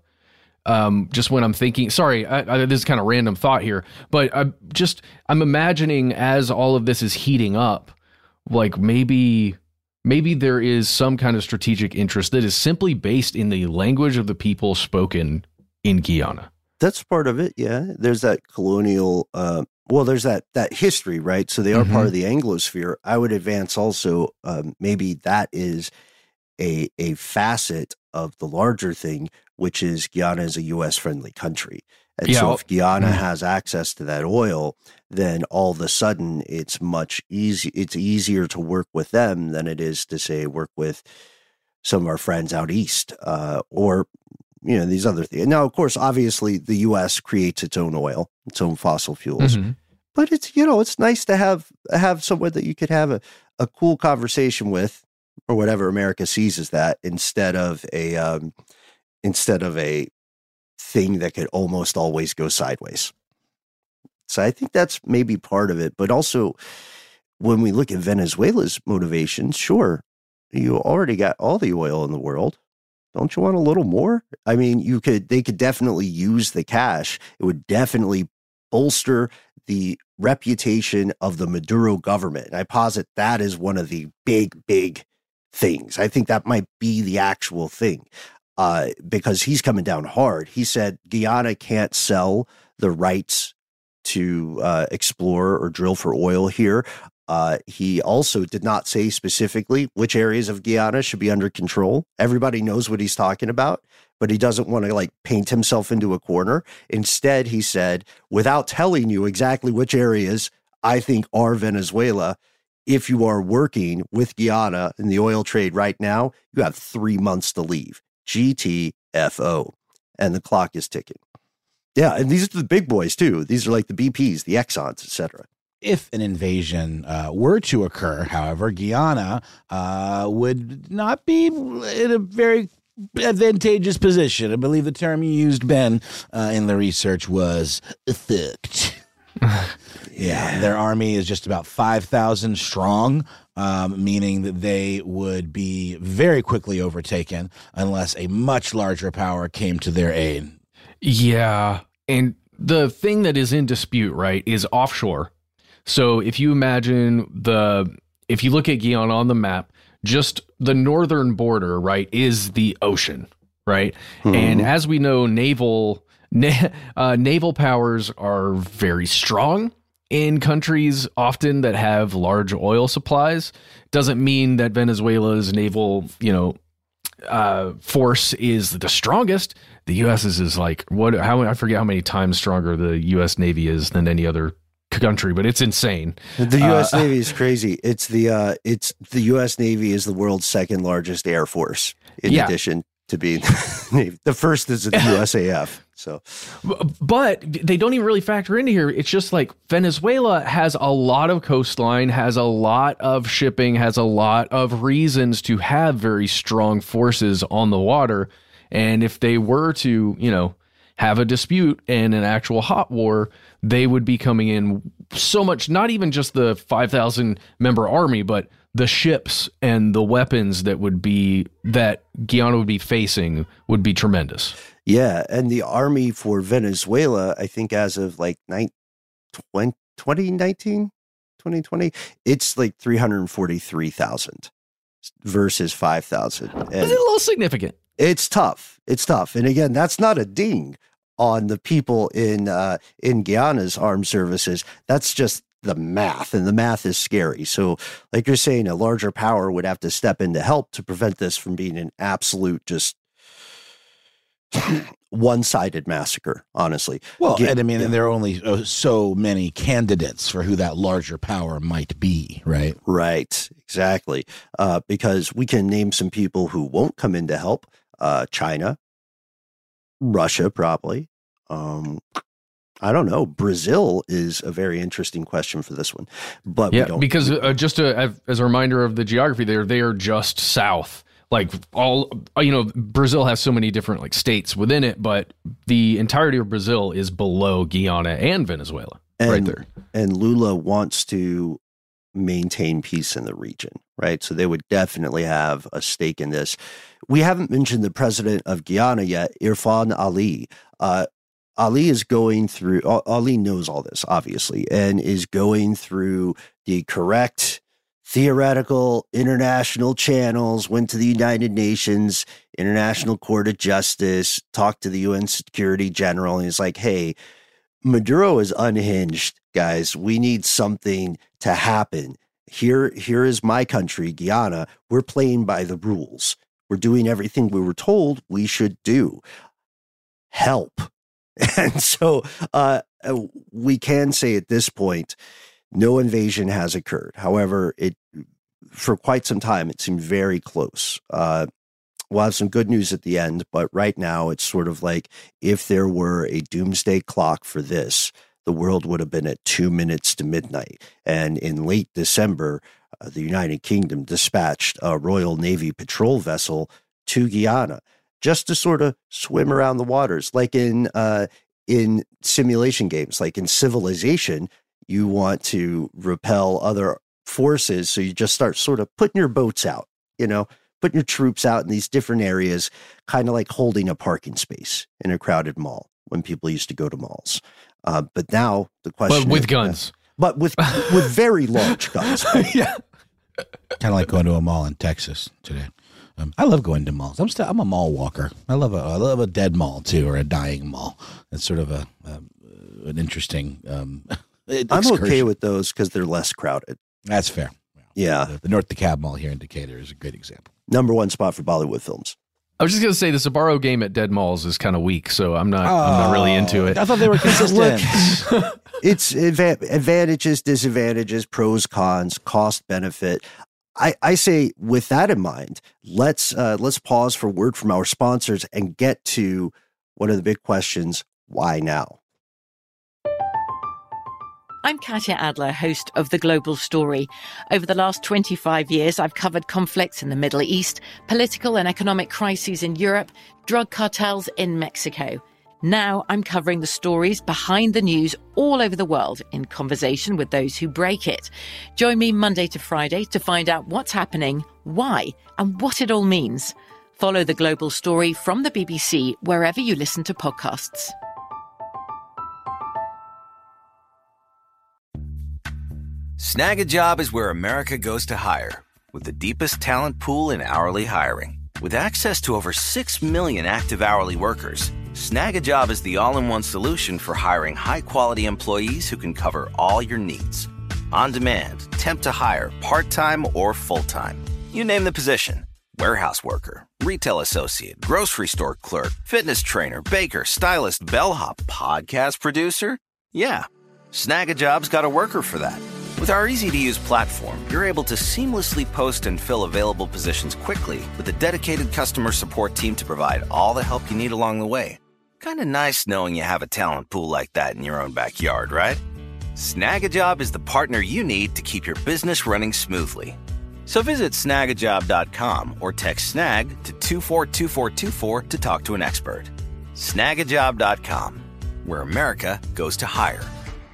Um, just when I'm thinking, sorry, I, I, this is kind of random thought here, but I'm just, I'm imagining as all of this is heating up, like maybe, maybe there is some kind of strategic interest that is simply based in the language of the people spoken in Guyana. That's part of it. Yeah. There's that colonial, uh, well, there's that, that history, right? So they are mm-hmm. part of the Anglosphere. I would advance also, um, maybe that is a, a facet of the larger thing, which is Guyana is a U S friendly country. And yeah, so if Guyana mm-hmm. has access to that oil, then all of a sudden it's much easy. It's easier to work with them than it is to say work with some of our friends out east, uh, or, you know, these other things. Now, of course, obviously the U S creates its own oil, its own fossil fuels, mm-hmm. but it's, you know, it's nice to have, have someone that you could have a, a cool conversation with, or whatever America sees as that, instead of a, um, instead of a thing that could almost always go sideways. So I think that's maybe part of it. But also, when we look at Venezuela's motivations, sure, you already got all the oil in the world. Don't you want a little more? I mean, you could, they could definitely use the cash. It would definitely bolster the reputation of the Maduro government. And I posit that is one of the big, big things. I think that might be the actual thing. Uh, because he's coming down hard. He said Guyana can't sell the rights to uh, explore or drill for oil here. Uh, he also did not say specifically which areas of Guyana should be under control. Everybody knows what he's talking about, but he doesn't want to like paint himself into a corner. Instead, he said, without telling you exactly which areas I think are Venezuela, if you are working with Guyana in the oil trade right now, you have three months to leave. G T F O. And the clock is ticking. Yeah, and these are the big boys, too. These are like the B Ps, the Exxons, et cetera. If an invasion uh, were to occur, however, Guyana uh, would not be in a very advantageous position. I believe the term you used, Ben, uh, in the research was fucked. yeah. yeah, their army is just about five thousand strong, um, meaning that they would be very quickly overtaken unless a much larger power came to their aid. Yeah, and the thing that is in dispute, right, is offshore. So if you imagine the, if you look at Guyana on the map, just the northern border, right, is the ocean, right? Mm-hmm. And as we know, naval na- uh, naval powers are very strong in countries often that have large oil supplies. Doesn't mean that Venezuela's naval, you know, uh, force is the strongest. The U S's is like, what? How I forget how many times stronger the U S Navy is than any other country, but it's insane. The U S Uh, Navy is crazy. It's the uh, it's the U S Navy is the world's second largest air force, in yeah. addition to being Navy. The first is the U S A F. So, but they don't even really factor into here. It's just like Venezuela has a lot of coastline, has a lot of shipping, has a lot of reasons to have very strong forces on the water. And if they were to, you know, have a dispute and an actual hot war, they would be coming in so much, not even just the five thousand member army, but the ships and the weapons that would be, that Guyana would be facing would be tremendous. Yeah. And the army for Venezuela, I think as of like twenty nineteen, twenty twenty, it's like three hundred forty-three thousand versus five thousand. Is it a little significant? It's tough. It's tough. And again, that's not a ding on the people in uh, in Guyana's armed services. That's just the math, and the math is scary. So like you're saying, a larger power would have to step in to help to prevent this from being an absolute just one-sided massacre, honestly. Well, Again, and I mean, yeah. and there are only so many candidates for who that larger power might be, right? Right, exactly. Uh, because we can name some people who won't come in to help. Uh, China, Russia, probably. Um, I don't know. Brazil is a very interesting question for this one, but yeah, we don't, because uh, just to, as a reminder of the geography, there they are just south. Like all, you know, Brazil has so many different like states within it, but the entirety of Brazil is below Guyana and Venezuela, and, right there. And Lula wants to maintain peace in the region, right? So they would definitely have a stake in this. We haven't mentioned the president of Guyana yet, Irfan Ali. Uh, Ali is going through, Ali knows all this, obviously, and is going through the correct theoretical international channels, went to the United Nations, International Court of Justice, talked to the U N Security General, and he's like, hey, Maduro is unhinged, guys. We need something to happen. Here, here is my country, Guyana. We're playing by the rules. We're doing everything we were told we should do. Help. And so uh, we can say at this point, no invasion has occurred. However, it for quite some time, it seemed very close. Uh, we'll have some good news at the end, but right now it's sort of like if there were a doomsday clock for this, the world would have been at two minutes to midnight. And in late December, uh, the United Kingdom dispatched a Royal Navy patrol vessel to Guyana just to sort of swim around the waters, like in uh, in simulation games, like in Civilization. You want to repel other forces, so you just start sort of putting your boats out, you know, putting your troops out in these different areas, kind of like holding a parking space in a crowded mall when people used to go to malls. Uh, but now the question, but with is, guns, uh, but with with very large guns, yeah, kind of like going to a mall in Texas today. Um, I love going to malls. I'm still I'm a mall walker. I love a I love a dead mall too, or a dying mall. It's sort of a, a an interesting. Um, I'm excursion. Okay with those because they're less crowded. That's fair. Yeah, the, the North DeKalb Mall here in Decatur is a great example. Number one spot for Bollywood films. I was just gonna say the Sbarro game at dead malls is kind of weak, so I'm not. Oh, I'm not really into it. I thought they were consistent. Look, it's adva- advantages, disadvantages, pros, cons, cost, benefit. I, I say with that in mind, let's uh, let's pause for word from our sponsors and get to one of the big questions: why now? I'm Katya Adler, host of The Global Story. Over the last twenty-five years, I've covered conflicts in the Middle East, political and economic crises in Europe, drug cartels in Mexico. Now I'm covering the stories behind the news all over the world in conversation with those who break it. Join me Monday to Friday to find out what's happening, why, and what it all means. Follow The Global Story from the B B C wherever you listen to podcasts. Snag a Job is where America goes to hire, with the deepest talent pool in hourly hiring. With access to over six million active hourly workers, Snag a Job is the all-in-one solution for hiring high-quality employees who can cover all your needs. On demand, temp to hire, part-time or full-time. You name the position: warehouse worker, retail associate, grocery store clerk, fitness trainer, baker, stylist, bellhop, podcast producer. Yeah, Snag a Job's got a worker for that. With our easy-to-use platform, you're able to seamlessly post and fill available positions quickly with a dedicated customer support team to provide all the help you need along the way. Kind of nice knowing you have a talent pool like that in your own backyard, right? Snag a Job is the partner you need to keep your business running smoothly. So visit snag a job dot com or text SNAG to two four two four two four to talk to an expert. snag a job dot com, where America goes to hire.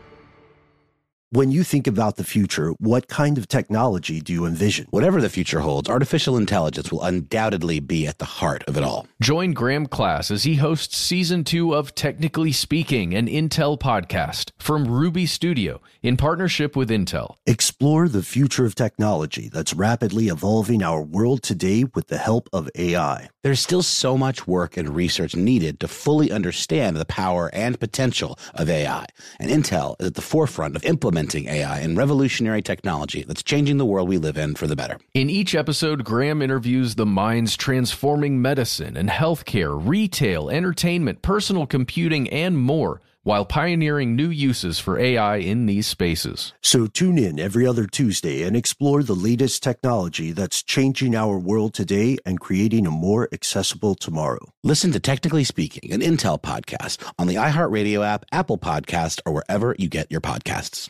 When you think about the future, what kind of technology do you envision? Whatever the future holds, artificial intelligence will undoubtedly be at the heart of it all. Join Graham Class as he hosts season two of Technically Speaking, an Intel podcast from Ruby Studio in partnership with Intel. Explore the future of technology that's rapidly evolving our world today with the help of A I. There's still so much work and research needed to fully understand the power and potential of A I, and Intel is at the forefront of implementing A I and revolutionary technology that's changing the world we live in for the better. In each episode, Graham interviews the minds transforming medicine and healthcare, retail, entertainment, personal computing, and more, while pioneering new uses for A I in these spaces. So tune in every other Tuesday and explore the latest technology that's changing our world today and creating a more accessible tomorrow. Listen to Technically Speaking, an Intel podcast on the iHeartRadio app, Apple Podcast, or wherever you get your podcasts.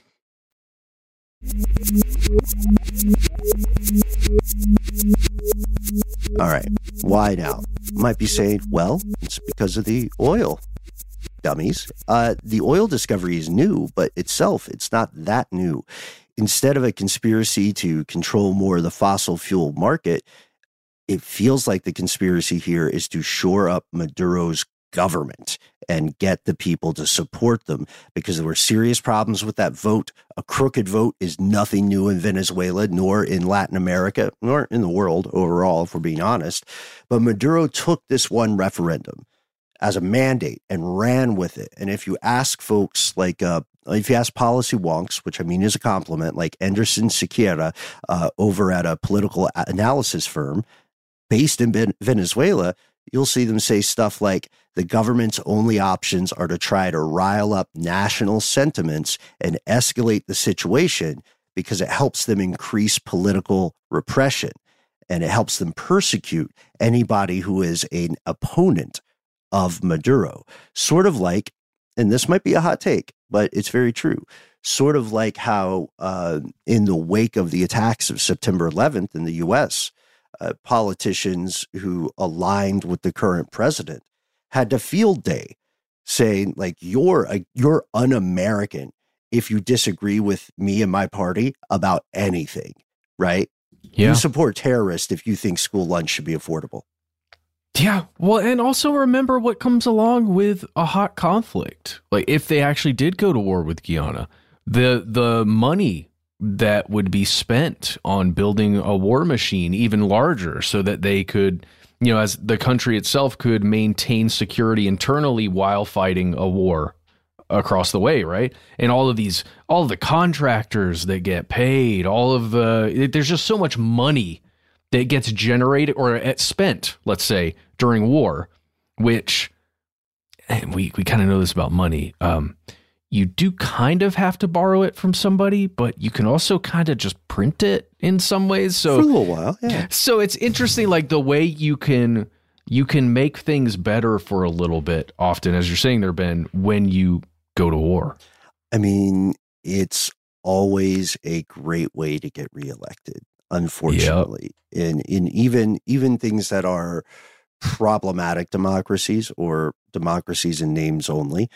All right, why now? Might be saying, well, it's because of the oil. Dummies. Uh, the oil discovery is new, but itself, it's not that new. Instead of a conspiracy to control more of the fossil fuel market, it feels like the conspiracy here is to shore up Maduro's government and get the people to support them, because there were serious problems with that vote. A crooked vote is nothing new in Venezuela, nor in Latin America, nor in the world overall, if we're being honest. But Maduro took this one referendum as a mandate and ran with it. And if you ask folks like, uh, if you ask policy wonks, which I mean is a compliment, like Anderson Sequeira uh, over at a political analysis firm based in ben- Venezuela, you'll see them say stuff like the government's only options are to try to rile up national sentiments and escalate the situation because it helps them increase political repression and it helps them persecute anybody who is an opponent of Maduro. Sort of like, and this might be a hot take, but it's very true, sort of like how uh, in the wake of the attacks of September eleventh in the U S, Uh, politicians who aligned with the current president had to field day saying, like, you're a, you're un-American if you disagree with me and my party about anything, right? Yeah. You support terrorists if you think school lunch should be affordable. Yeah. Well, and also remember what comes along with a hot conflict. Like, if they actually did go to war with Guyana, the the money that would be spent on building a war machine even larger so that they could, you know, as the country itself could maintain security internally while fighting a war across the way, right? And all of these, all of the contractors that get paid, all of the, there's just so much money that gets generated or spent, let's say, during war, which, and we, we kind of know this about money, um, you do kind of have to borrow it from somebody, but you can also kind of just print it in some ways. So for a little while, yeah. So it's interesting, like the way you can you can make things better for a little bit. Often, as you're saying there, Ben, when you go to war. I mean, it's always a great way to get reelected. Unfortunately, yep. in in even even things that are problematic democracies or democracies in names only.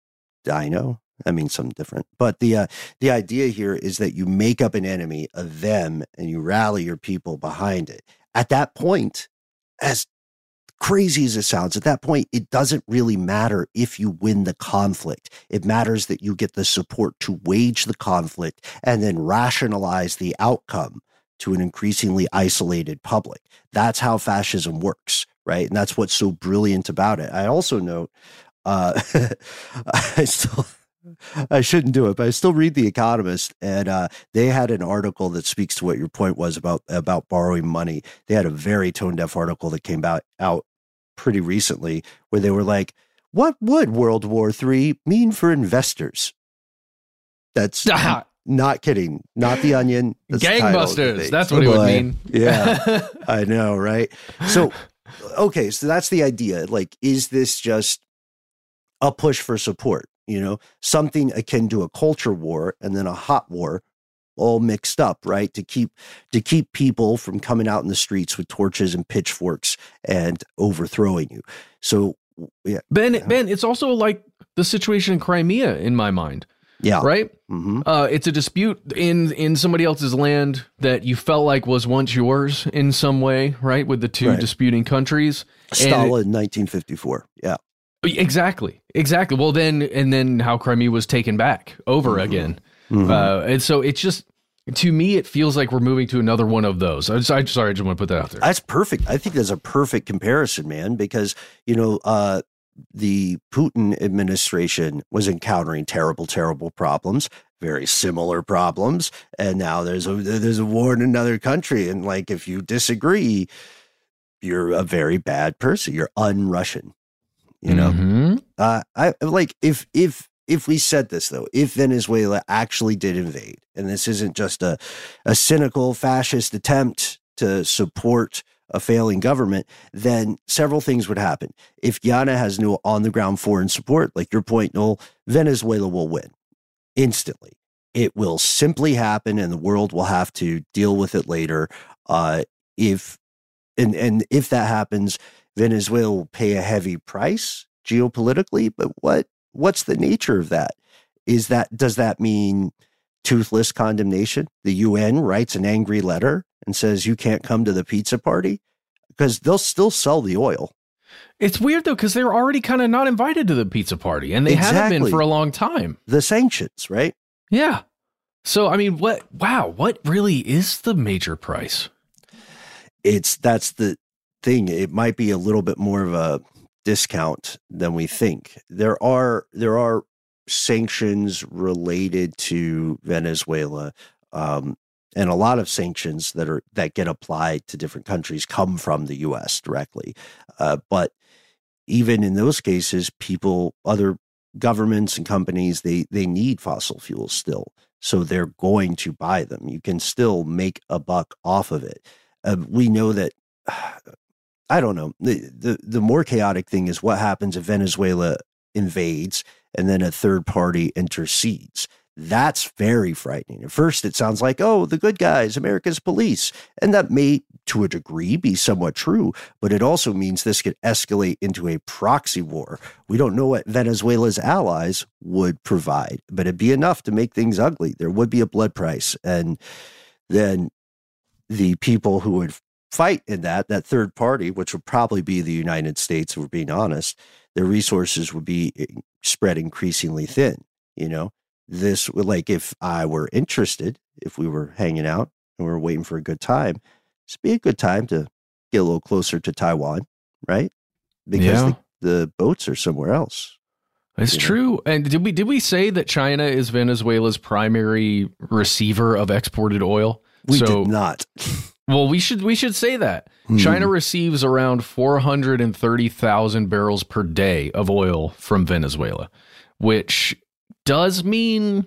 I know, I mean, some different, but the uh, the idea here is that you make up an enemy of them and you rally your people behind it. At that point, as crazy as it sounds, at that point, it doesn't really matter if you win the conflict. It matters that you get the support to wage the conflict and then rationalize the outcome to an increasingly isolated public. That's how fascism works, right? And that's what's so brilliant about it. I also note, uh, I still, I shouldn't do it, but I still read The Economist, and uh, they had an article that speaks to what your point was about, about borrowing money. They had a very tone-deaf article that came out, out pretty recently where they were like, what would World War Three mean for investors? That's... Not kidding. Not The Onion. That's Gangbusters. That's what oh, it would mean. Yeah, I know, right? So, okay, so that's the idea. Like, is this just a push for support? You know, something akin to a culture war and then a hot war all mixed up, right? To keep to keep people from coming out in the streets with torches and pitchforks and overthrowing you. So, yeah. Ben, Ben, it's also like the situation in Crimea in my mind. Yeah. Right? Mm-hmm. Uh, it's a dispute in, in somebody else's land that you felt like was once yours in some way, right? With the two right. disputing countries. Stalin, nineteen fifty-four. Yeah. Exactly. Exactly. Well, then, and then how Crimea was taken back over mm-hmm. again. Mm-hmm. Uh, and so it's just, to me, it feels like we're moving to another one of those. I'm sorry, I just want to put that out there. That's perfect. I think that's a perfect comparison, man, because, you know, uh, the Putin administration was encountering terrible, terrible problems, very similar problems. And now there's a, there's a war in another country. And like, if you disagree, you're a very bad person. You're un-Russian, you know? Mm-hmm. Uh, I like if, if, if we said this though, if Venezuela actually did invade, and this isn't just a, a cynical fascist attempt to support a failing government, then several things would happen. If Guyana has no on-the-ground foreign support, like your point, Noel, Venezuela will win instantly. It will simply happen, and the world will have to deal with it later. Uh, if and and if that happens, Venezuela will pay a heavy price geopolitically. But what what's the nature of that? Is that does that mean toothless condemnation? The U N writes an angry letter and says you can't come to the pizza party, because they'll still sell the oil. It's weird though, because they're already kind of not invited to the pizza party, and they exactly. haven't been for a long time. The sanctions, right? Yeah. So I mean, what? Wow, what really is the major price? It's that's the thing. It might be a little bit more of a discount than we think. There are there are sanctions related to Venezuela. Um, And a lot of sanctions that are that get applied to different countries come from the U S directly. Uh, but even in those cases, people, other governments and companies, they they need fossil fuels still. So they're going to buy them. You can still make a buck off of it. Uh, we know that, I don't know, the, the, the more chaotic thing is what happens if Venezuela invades and then a third party intercedes. That's very frightening. At first, it sounds like, oh, the good guys, America's police. And that may, to a degree, be somewhat true, but it also means this could escalate into a proxy war. We don't know what Venezuela's allies would provide, but it'd be enough to make things ugly. There would be a blood price. And then the people who would fight in that, that third party, which would probably be the United States, if we're being honest, their resources would be spread increasingly thin, you know? This would, like, if I were interested, if we were hanging out and we were waiting for a good time, this would be a good time to get a little closer to Taiwan, right? Because yeah. the, the boats are somewhere else. It's true. Know? And did we did we say that China is Venezuela's primary receiver of exported oil? We so, did not. Well, we should we should say that. Hmm. China receives around four hundred thirty thousand barrels per day of oil from Venezuela, which does mean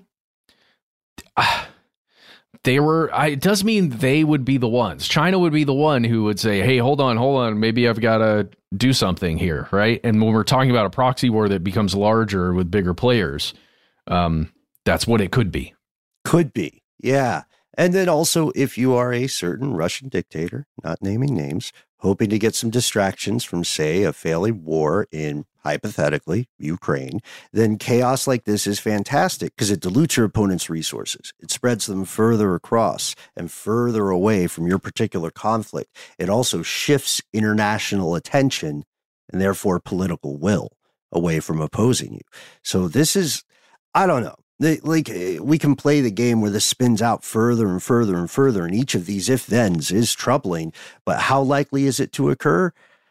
uh, they were, I, it does mean they would be the ones. China would be the one who would say, hey, hold on, hold on. Maybe I've got to do something here, right? And when we're talking about a proxy war that becomes larger with bigger players, um, that's what it could be. Could be, yeah. And then also, if you are a certain Russian dictator, not naming names, hoping to get some distractions from, say, a failing war in, hypothetically, Ukraine, then chaos like this is fantastic because it dilutes your opponent's resources. It spreads them further across and further away from your particular conflict. It also shifts international attention and therefore political will away from opposing you. So this is, I don't know. They, like we can play the game where this spins out further and further and further, and each of these if-thens is troubling. But how likely is it to occur?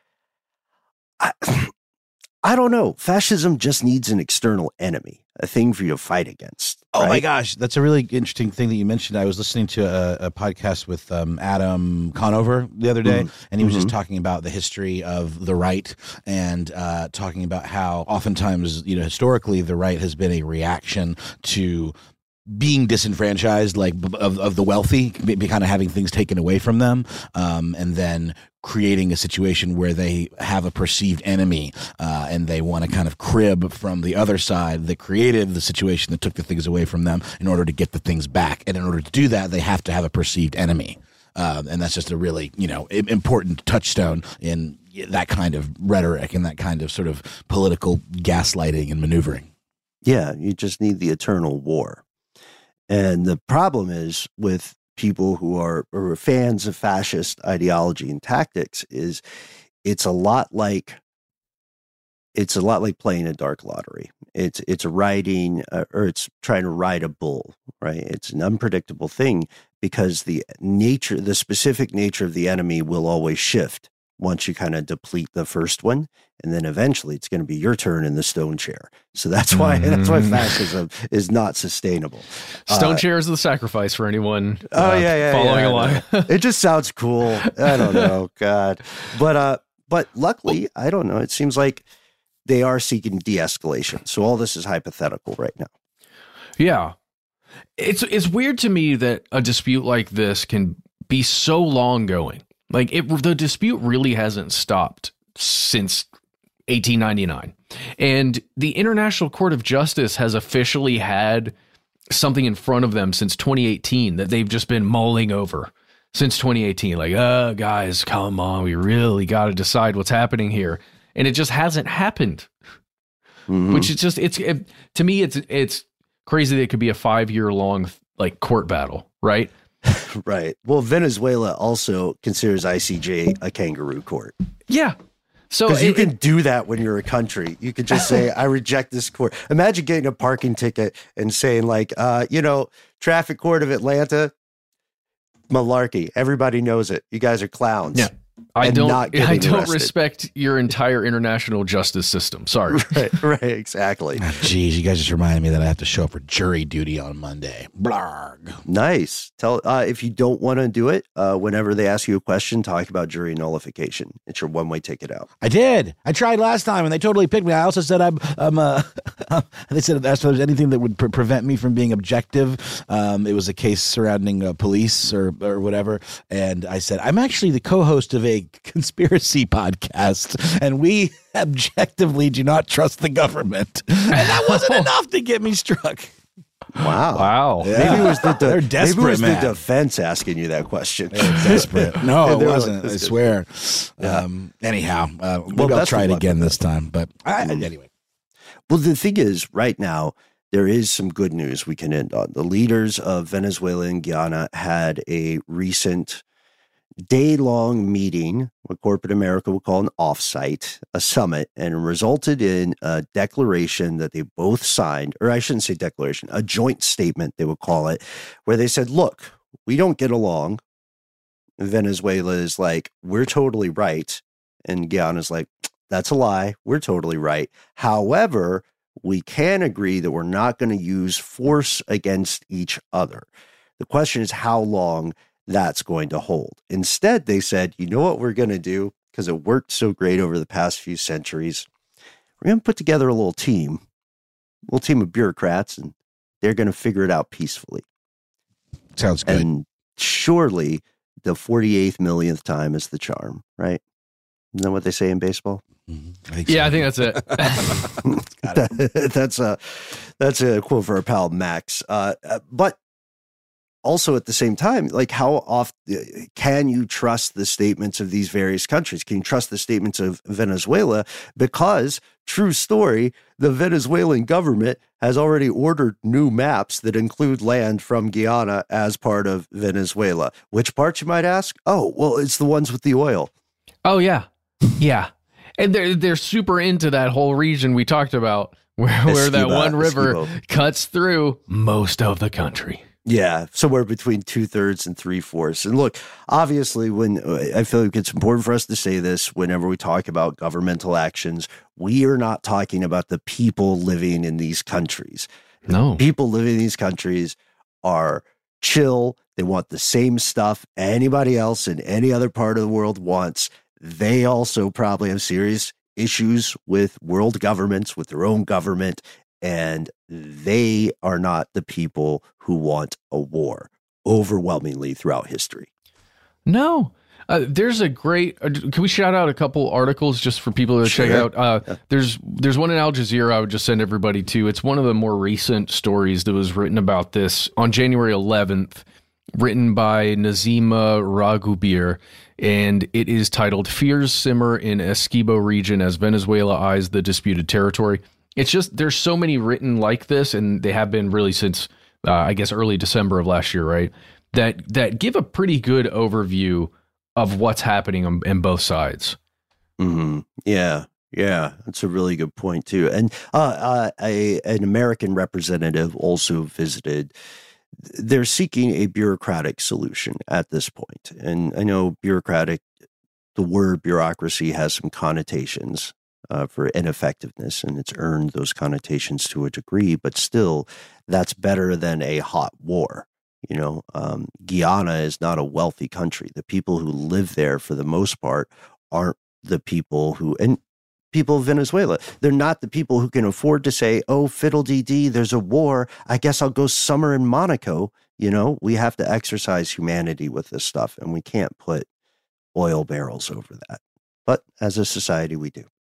I, I don't know. Fascism just needs an external enemy, a thing for you to fight against. Oh right? my gosh, that's a really interesting thing that you mentioned. I was listening to a, a podcast with um, Adam Conover the other day, mm-hmm. and he was mm-hmm. just talking about the history of the right and uh, talking about how oftentimes, you know, historically the right has been a reaction to being disenfranchised, like of, of the wealthy, be, be kind of having things taken away from them, um, and then creating a situation where they have a perceived enemy uh, and they want to kind of crib from the other side that created the situation that took the things away from them in order to get the things back. And in order to do that, they have to have a perceived enemy. Um, and that's just a really, you know, important touchstone in that kind of rhetoric and that kind of sort of political gaslighting and maneuvering. Yeah, you just need the eternal war. And the problem is with people who are, are fans of fascist ideology and tactics is it's a lot like it's a lot like playing a dark lottery. It's it's riding uh, or it's trying to ride a bull, right? It's an unpredictable thing because the nature, the specific nature of the enemy will always shift once you kind of deplete the first one, and then eventually it's going to be your turn in the stone chair. So that's why mm. that's why fascism is not sustainable. Stone uh, chair is the sacrifice for anyone. Oh uh, yeah, yeah, following yeah, along. It just sounds cool. I don't know, God, but uh, but luckily, I don't know. It seems like they are seeking de-escalation. So all this is hypothetical right now. Yeah, it's it's weird to me that a dispute like this can be so long going. Like it, the dispute really hasn't stopped since eighteen ninety-nine. And the International Court of Justice has officially had something in front of them since twenty eighteen that they've just been mulling over since twenty eighteen. Like, oh, guys, come on. We really got to decide what's happening here. And it just hasn't happened, mm-hmm. which is just, it's it, to me, it's it's crazy that it could be a five year long like court battle, right? Right. Well, Venezuela also considers I C J a kangaroo court. Yeah. So because you it, can it, do that when you're a country. You could just say, I reject this court. Imagine getting a parking ticket and saying like, uh, you know, traffic court of Atlanta, malarkey. Everybody knows it. You guys are clowns. Yeah. I don't I don't arrested. respect your entire international justice system. Sorry. Right, right, exactly. Oh, geez, you guys just reminded me that I have to show up for jury duty on Monday. Blarg. Nice. Tell uh, if you don't want to do it, uh, whenever they ask you a question, talk about jury nullification. It's your one-way ticket out. I did. I tried last time and they totally picked me. I also said I'm I'm uh they said asked if there was anything that would pre- prevent me from being objective. Um, it was a case surrounding uh, police or or whatever, and I said I'm actually the co-host of a conspiracy podcast, and we objectively do not trust the government. And that wasn't enough to get me struck. Wow. Wow. Yeah. Maybe it was the, de- They're desperate, maybe it was man. the defense asking you that question. They're desperate. No, it wasn't. Like, I swear. Yeah. Um, anyhow, uh, maybe well, I'll try it again this time. But I, anyway. Well, the thing is, right now, there is some good news we can end on. The leaders of Venezuela and Guyana had a recent day-long meeting, what corporate America would call an offsite, a summit, and resulted in a declaration that they both signed, or I shouldn't say declaration, a joint statement, they would call it, where they said, look, we don't get along. Venezuela is like, we're totally right. And Guyana's like, that's a lie. We're totally right. However, we can agree that we're not going to use force against each other. The question is how long that's going to hold. Instead, they said, you know what we're going to do? Because it worked so great over the past few centuries. We're going to put together a little team. little team of bureaucrats, and they're going to figure it out peacefully. Sounds good. And surely the forty-eighth millionth time is the charm, right? Isn't that what they say in baseball? Mm-hmm. I think so. Yeah, I think that's it. that, that's a that's a quote for our pal Max. Uh, but also at the same time, like how often can you trust the statements of these various countries? Can you trust the statements of Venezuela? Because, true story, the Venezuelan government has already ordered new maps that include land from Guyana as part of Venezuela. Which parts, you might ask? Oh, well, it's the ones with the oil. Oh, yeah. Yeah. And they're, they're super into that whole region we talked about, where, where that one river Esquivo. cuts through most of the country. Yeah, somewhere between two thirds and three fourths. And look, obviously, when I feel like it's important for us to say this whenever we talk about governmental actions, we are not talking about the people living in these countries. No. People living in these countries are chill. They want the same stuff anybody else in any other part of the world wants. They also probably have serious issues with world governments, with their own government. And they are not the people who want a war overwhelmingly throughout history. No. Uh, there's a great, uh, can we shout out a couple articles just for people to sure. check out? Uh, yeah. There's there's one in Al Jazeera I would just send everybody to. It's one of the more recent stories that was written about this on January eleventh, written by Nazima Raghubir, and it is titled Fears Simmer in Essequibo Region as Venezuela Eyes the Disputed Territory. It's just, there's so many written like this, and they have been really since, uh, I guess, early December of last year, right? That that give a pretty good overview of what's happening on, on both sides. Mm-hmm. Yeah, yeah, that's a really good point, too. And uh, uh, a, an American representative also visited. They're seeking a bureaucratic solution at this point. And I know bureaucratic, the word bureaucracy has some connotations. Uh, for ineffectiveness, and it's earned those connotations to a degree, but still, that's better than a hot war. You know, um, Guyana is not a wealthy country. The people who live there, for the most part, aren't the people who, and people of Venezuela, they're not the people who can afford to say, oh, fiddle-dee-dee, there's a war, I guess I'll go summer in Monaco. You know, we have to exercise humanity with this stuff, and we can't put oil barrels over that. But as a society, we do.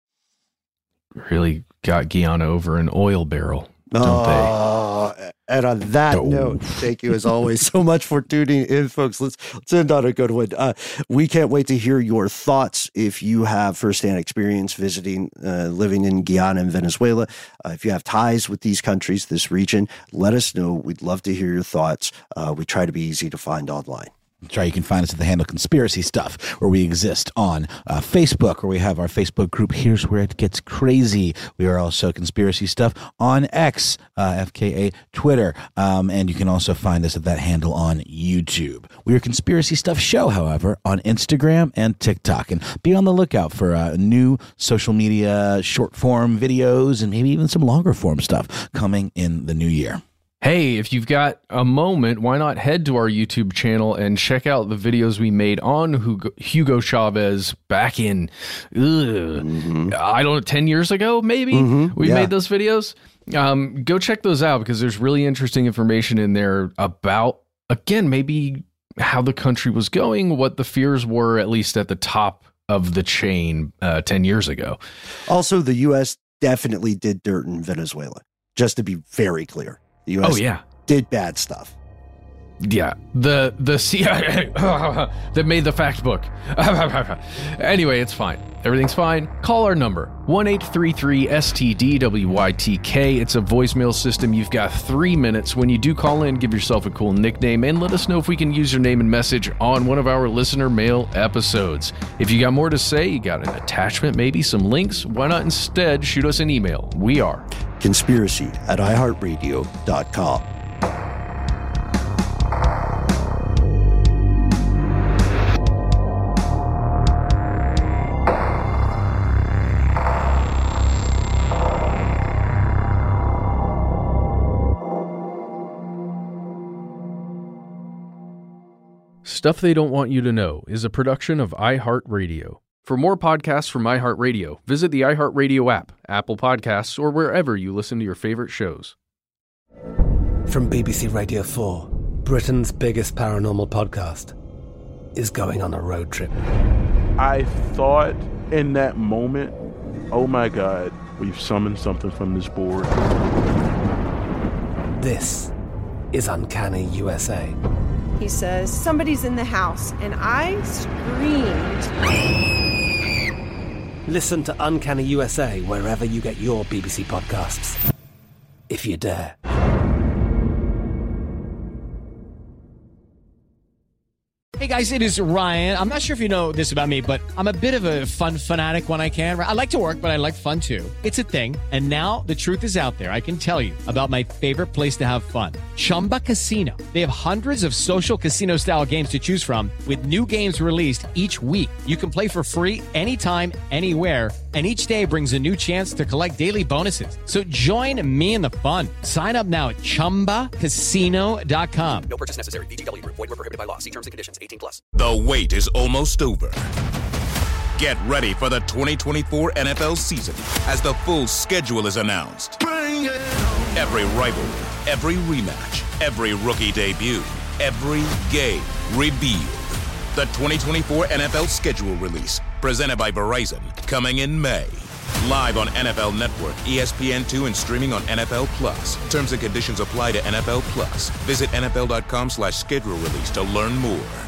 Really got Guyana over an oil barrel, don't oh, they? And on that oh. note, thank you as always so much for tuning in, folks. Let's, let's end on a good one. Uh, we can't wait to hear your thoughts if you have firsthand experience visiting, uh, living in Guyana and Venezuela. Uh, if you have ties with these countries, this region, let us know. We'd love to hear your thoughts. Uh, we try to be easy to find online. That's right. You can find us at the handle Conspiracy Stuff, where we exist on uh, Facebook, where we have our Facebook group. Here's where it gets crazy. We are also Conspiracy Stuff on X, uh, F K A Twitter. Um, and you can also find us at that handle on YouTube. We are Conspiracy Stuff Show, however, on Instagram and TikTok. And be on the lookout for uh, new social media short form videos and maybe even some longer form stuff coming in the new year. Hey, if you've got a moment, why not head to our YouTube channel and check out the videos we made on Hugo, Hugo Chavez back in, ugh, mm-hmm. I don't know, ten years ago, maybe? Mm-hmm. We yeah. made those videos. Um, go check those out because there's really interesting information in there about, again, maybe how the country was going, what the fears were, at least at the top of the chain uh, ten years ago. Also, the U S definitely did dirt in Venezuela, just to be very clear. The U S oh, yeah. did bad stuff. Yeah, the the C I A that made the fact book. Anyway, it's fine. Everything's fine. Call our number, one eight three three S T D W Y T K. It's a voicemail system. You've got three minutes. When you do call in, give yourself a cool nickname and let us know if we can use your name and message on one of our listener mail episodes. If you got more to say, you got an attachment, maybe some links, why not instead shoot us an email? We are conspiracy at i heart radio dot com. Stuff They Don't Want You to Know is a production of iHeartRadio. For more podcasts from iHeartRadio, visit the iHeartRadio app, Apple Podcasts, or wherever you listen to your favorite shows. From B B C Radio four, Britain's biggest paranormal podcast is going on a road trip. I thought in that moment, oh my God, we've summoned something from this board. This is Uncanny U S A. He says, somebody's in the house, and I screamed. Listen to Uncanny U S A wherever you get your B B C podcasts, if you dare. Hey guys, it is Ryan. I'm not sure if you know this about me, but I'm a bit of a fun fanatic when I can. I like to work, but I like fun too. It's a thing. And now the truth is out there. I can tell you about my favorite place to have fun. Chumba Casino. They have hundreds of social casino style games to choose from with new games released each week. You can play for free anytime, anywhere. And each day brings a new chance to collect daily bonuses. So join me in the fun. Sign up now at chumba casino dot com. No purchase necessary. V G W Group. Void where prohibited by law. See terms and conditions. eighteen plus. The wait is almost over. Get ready for the twenty twenty-four N F L season as the full schedule is announced. Bring it on. Every rivalry, every rematch, every rookie debut, every game revealed. The twenty twenty-four N F L schedule release, presented by Verizon, coming in May. Live on N F L Network, E S P N two, and streaming on N F L Plus. Terms and conditions apply to N F L Plus. Visit N F L dot com slash schedule release to learn more.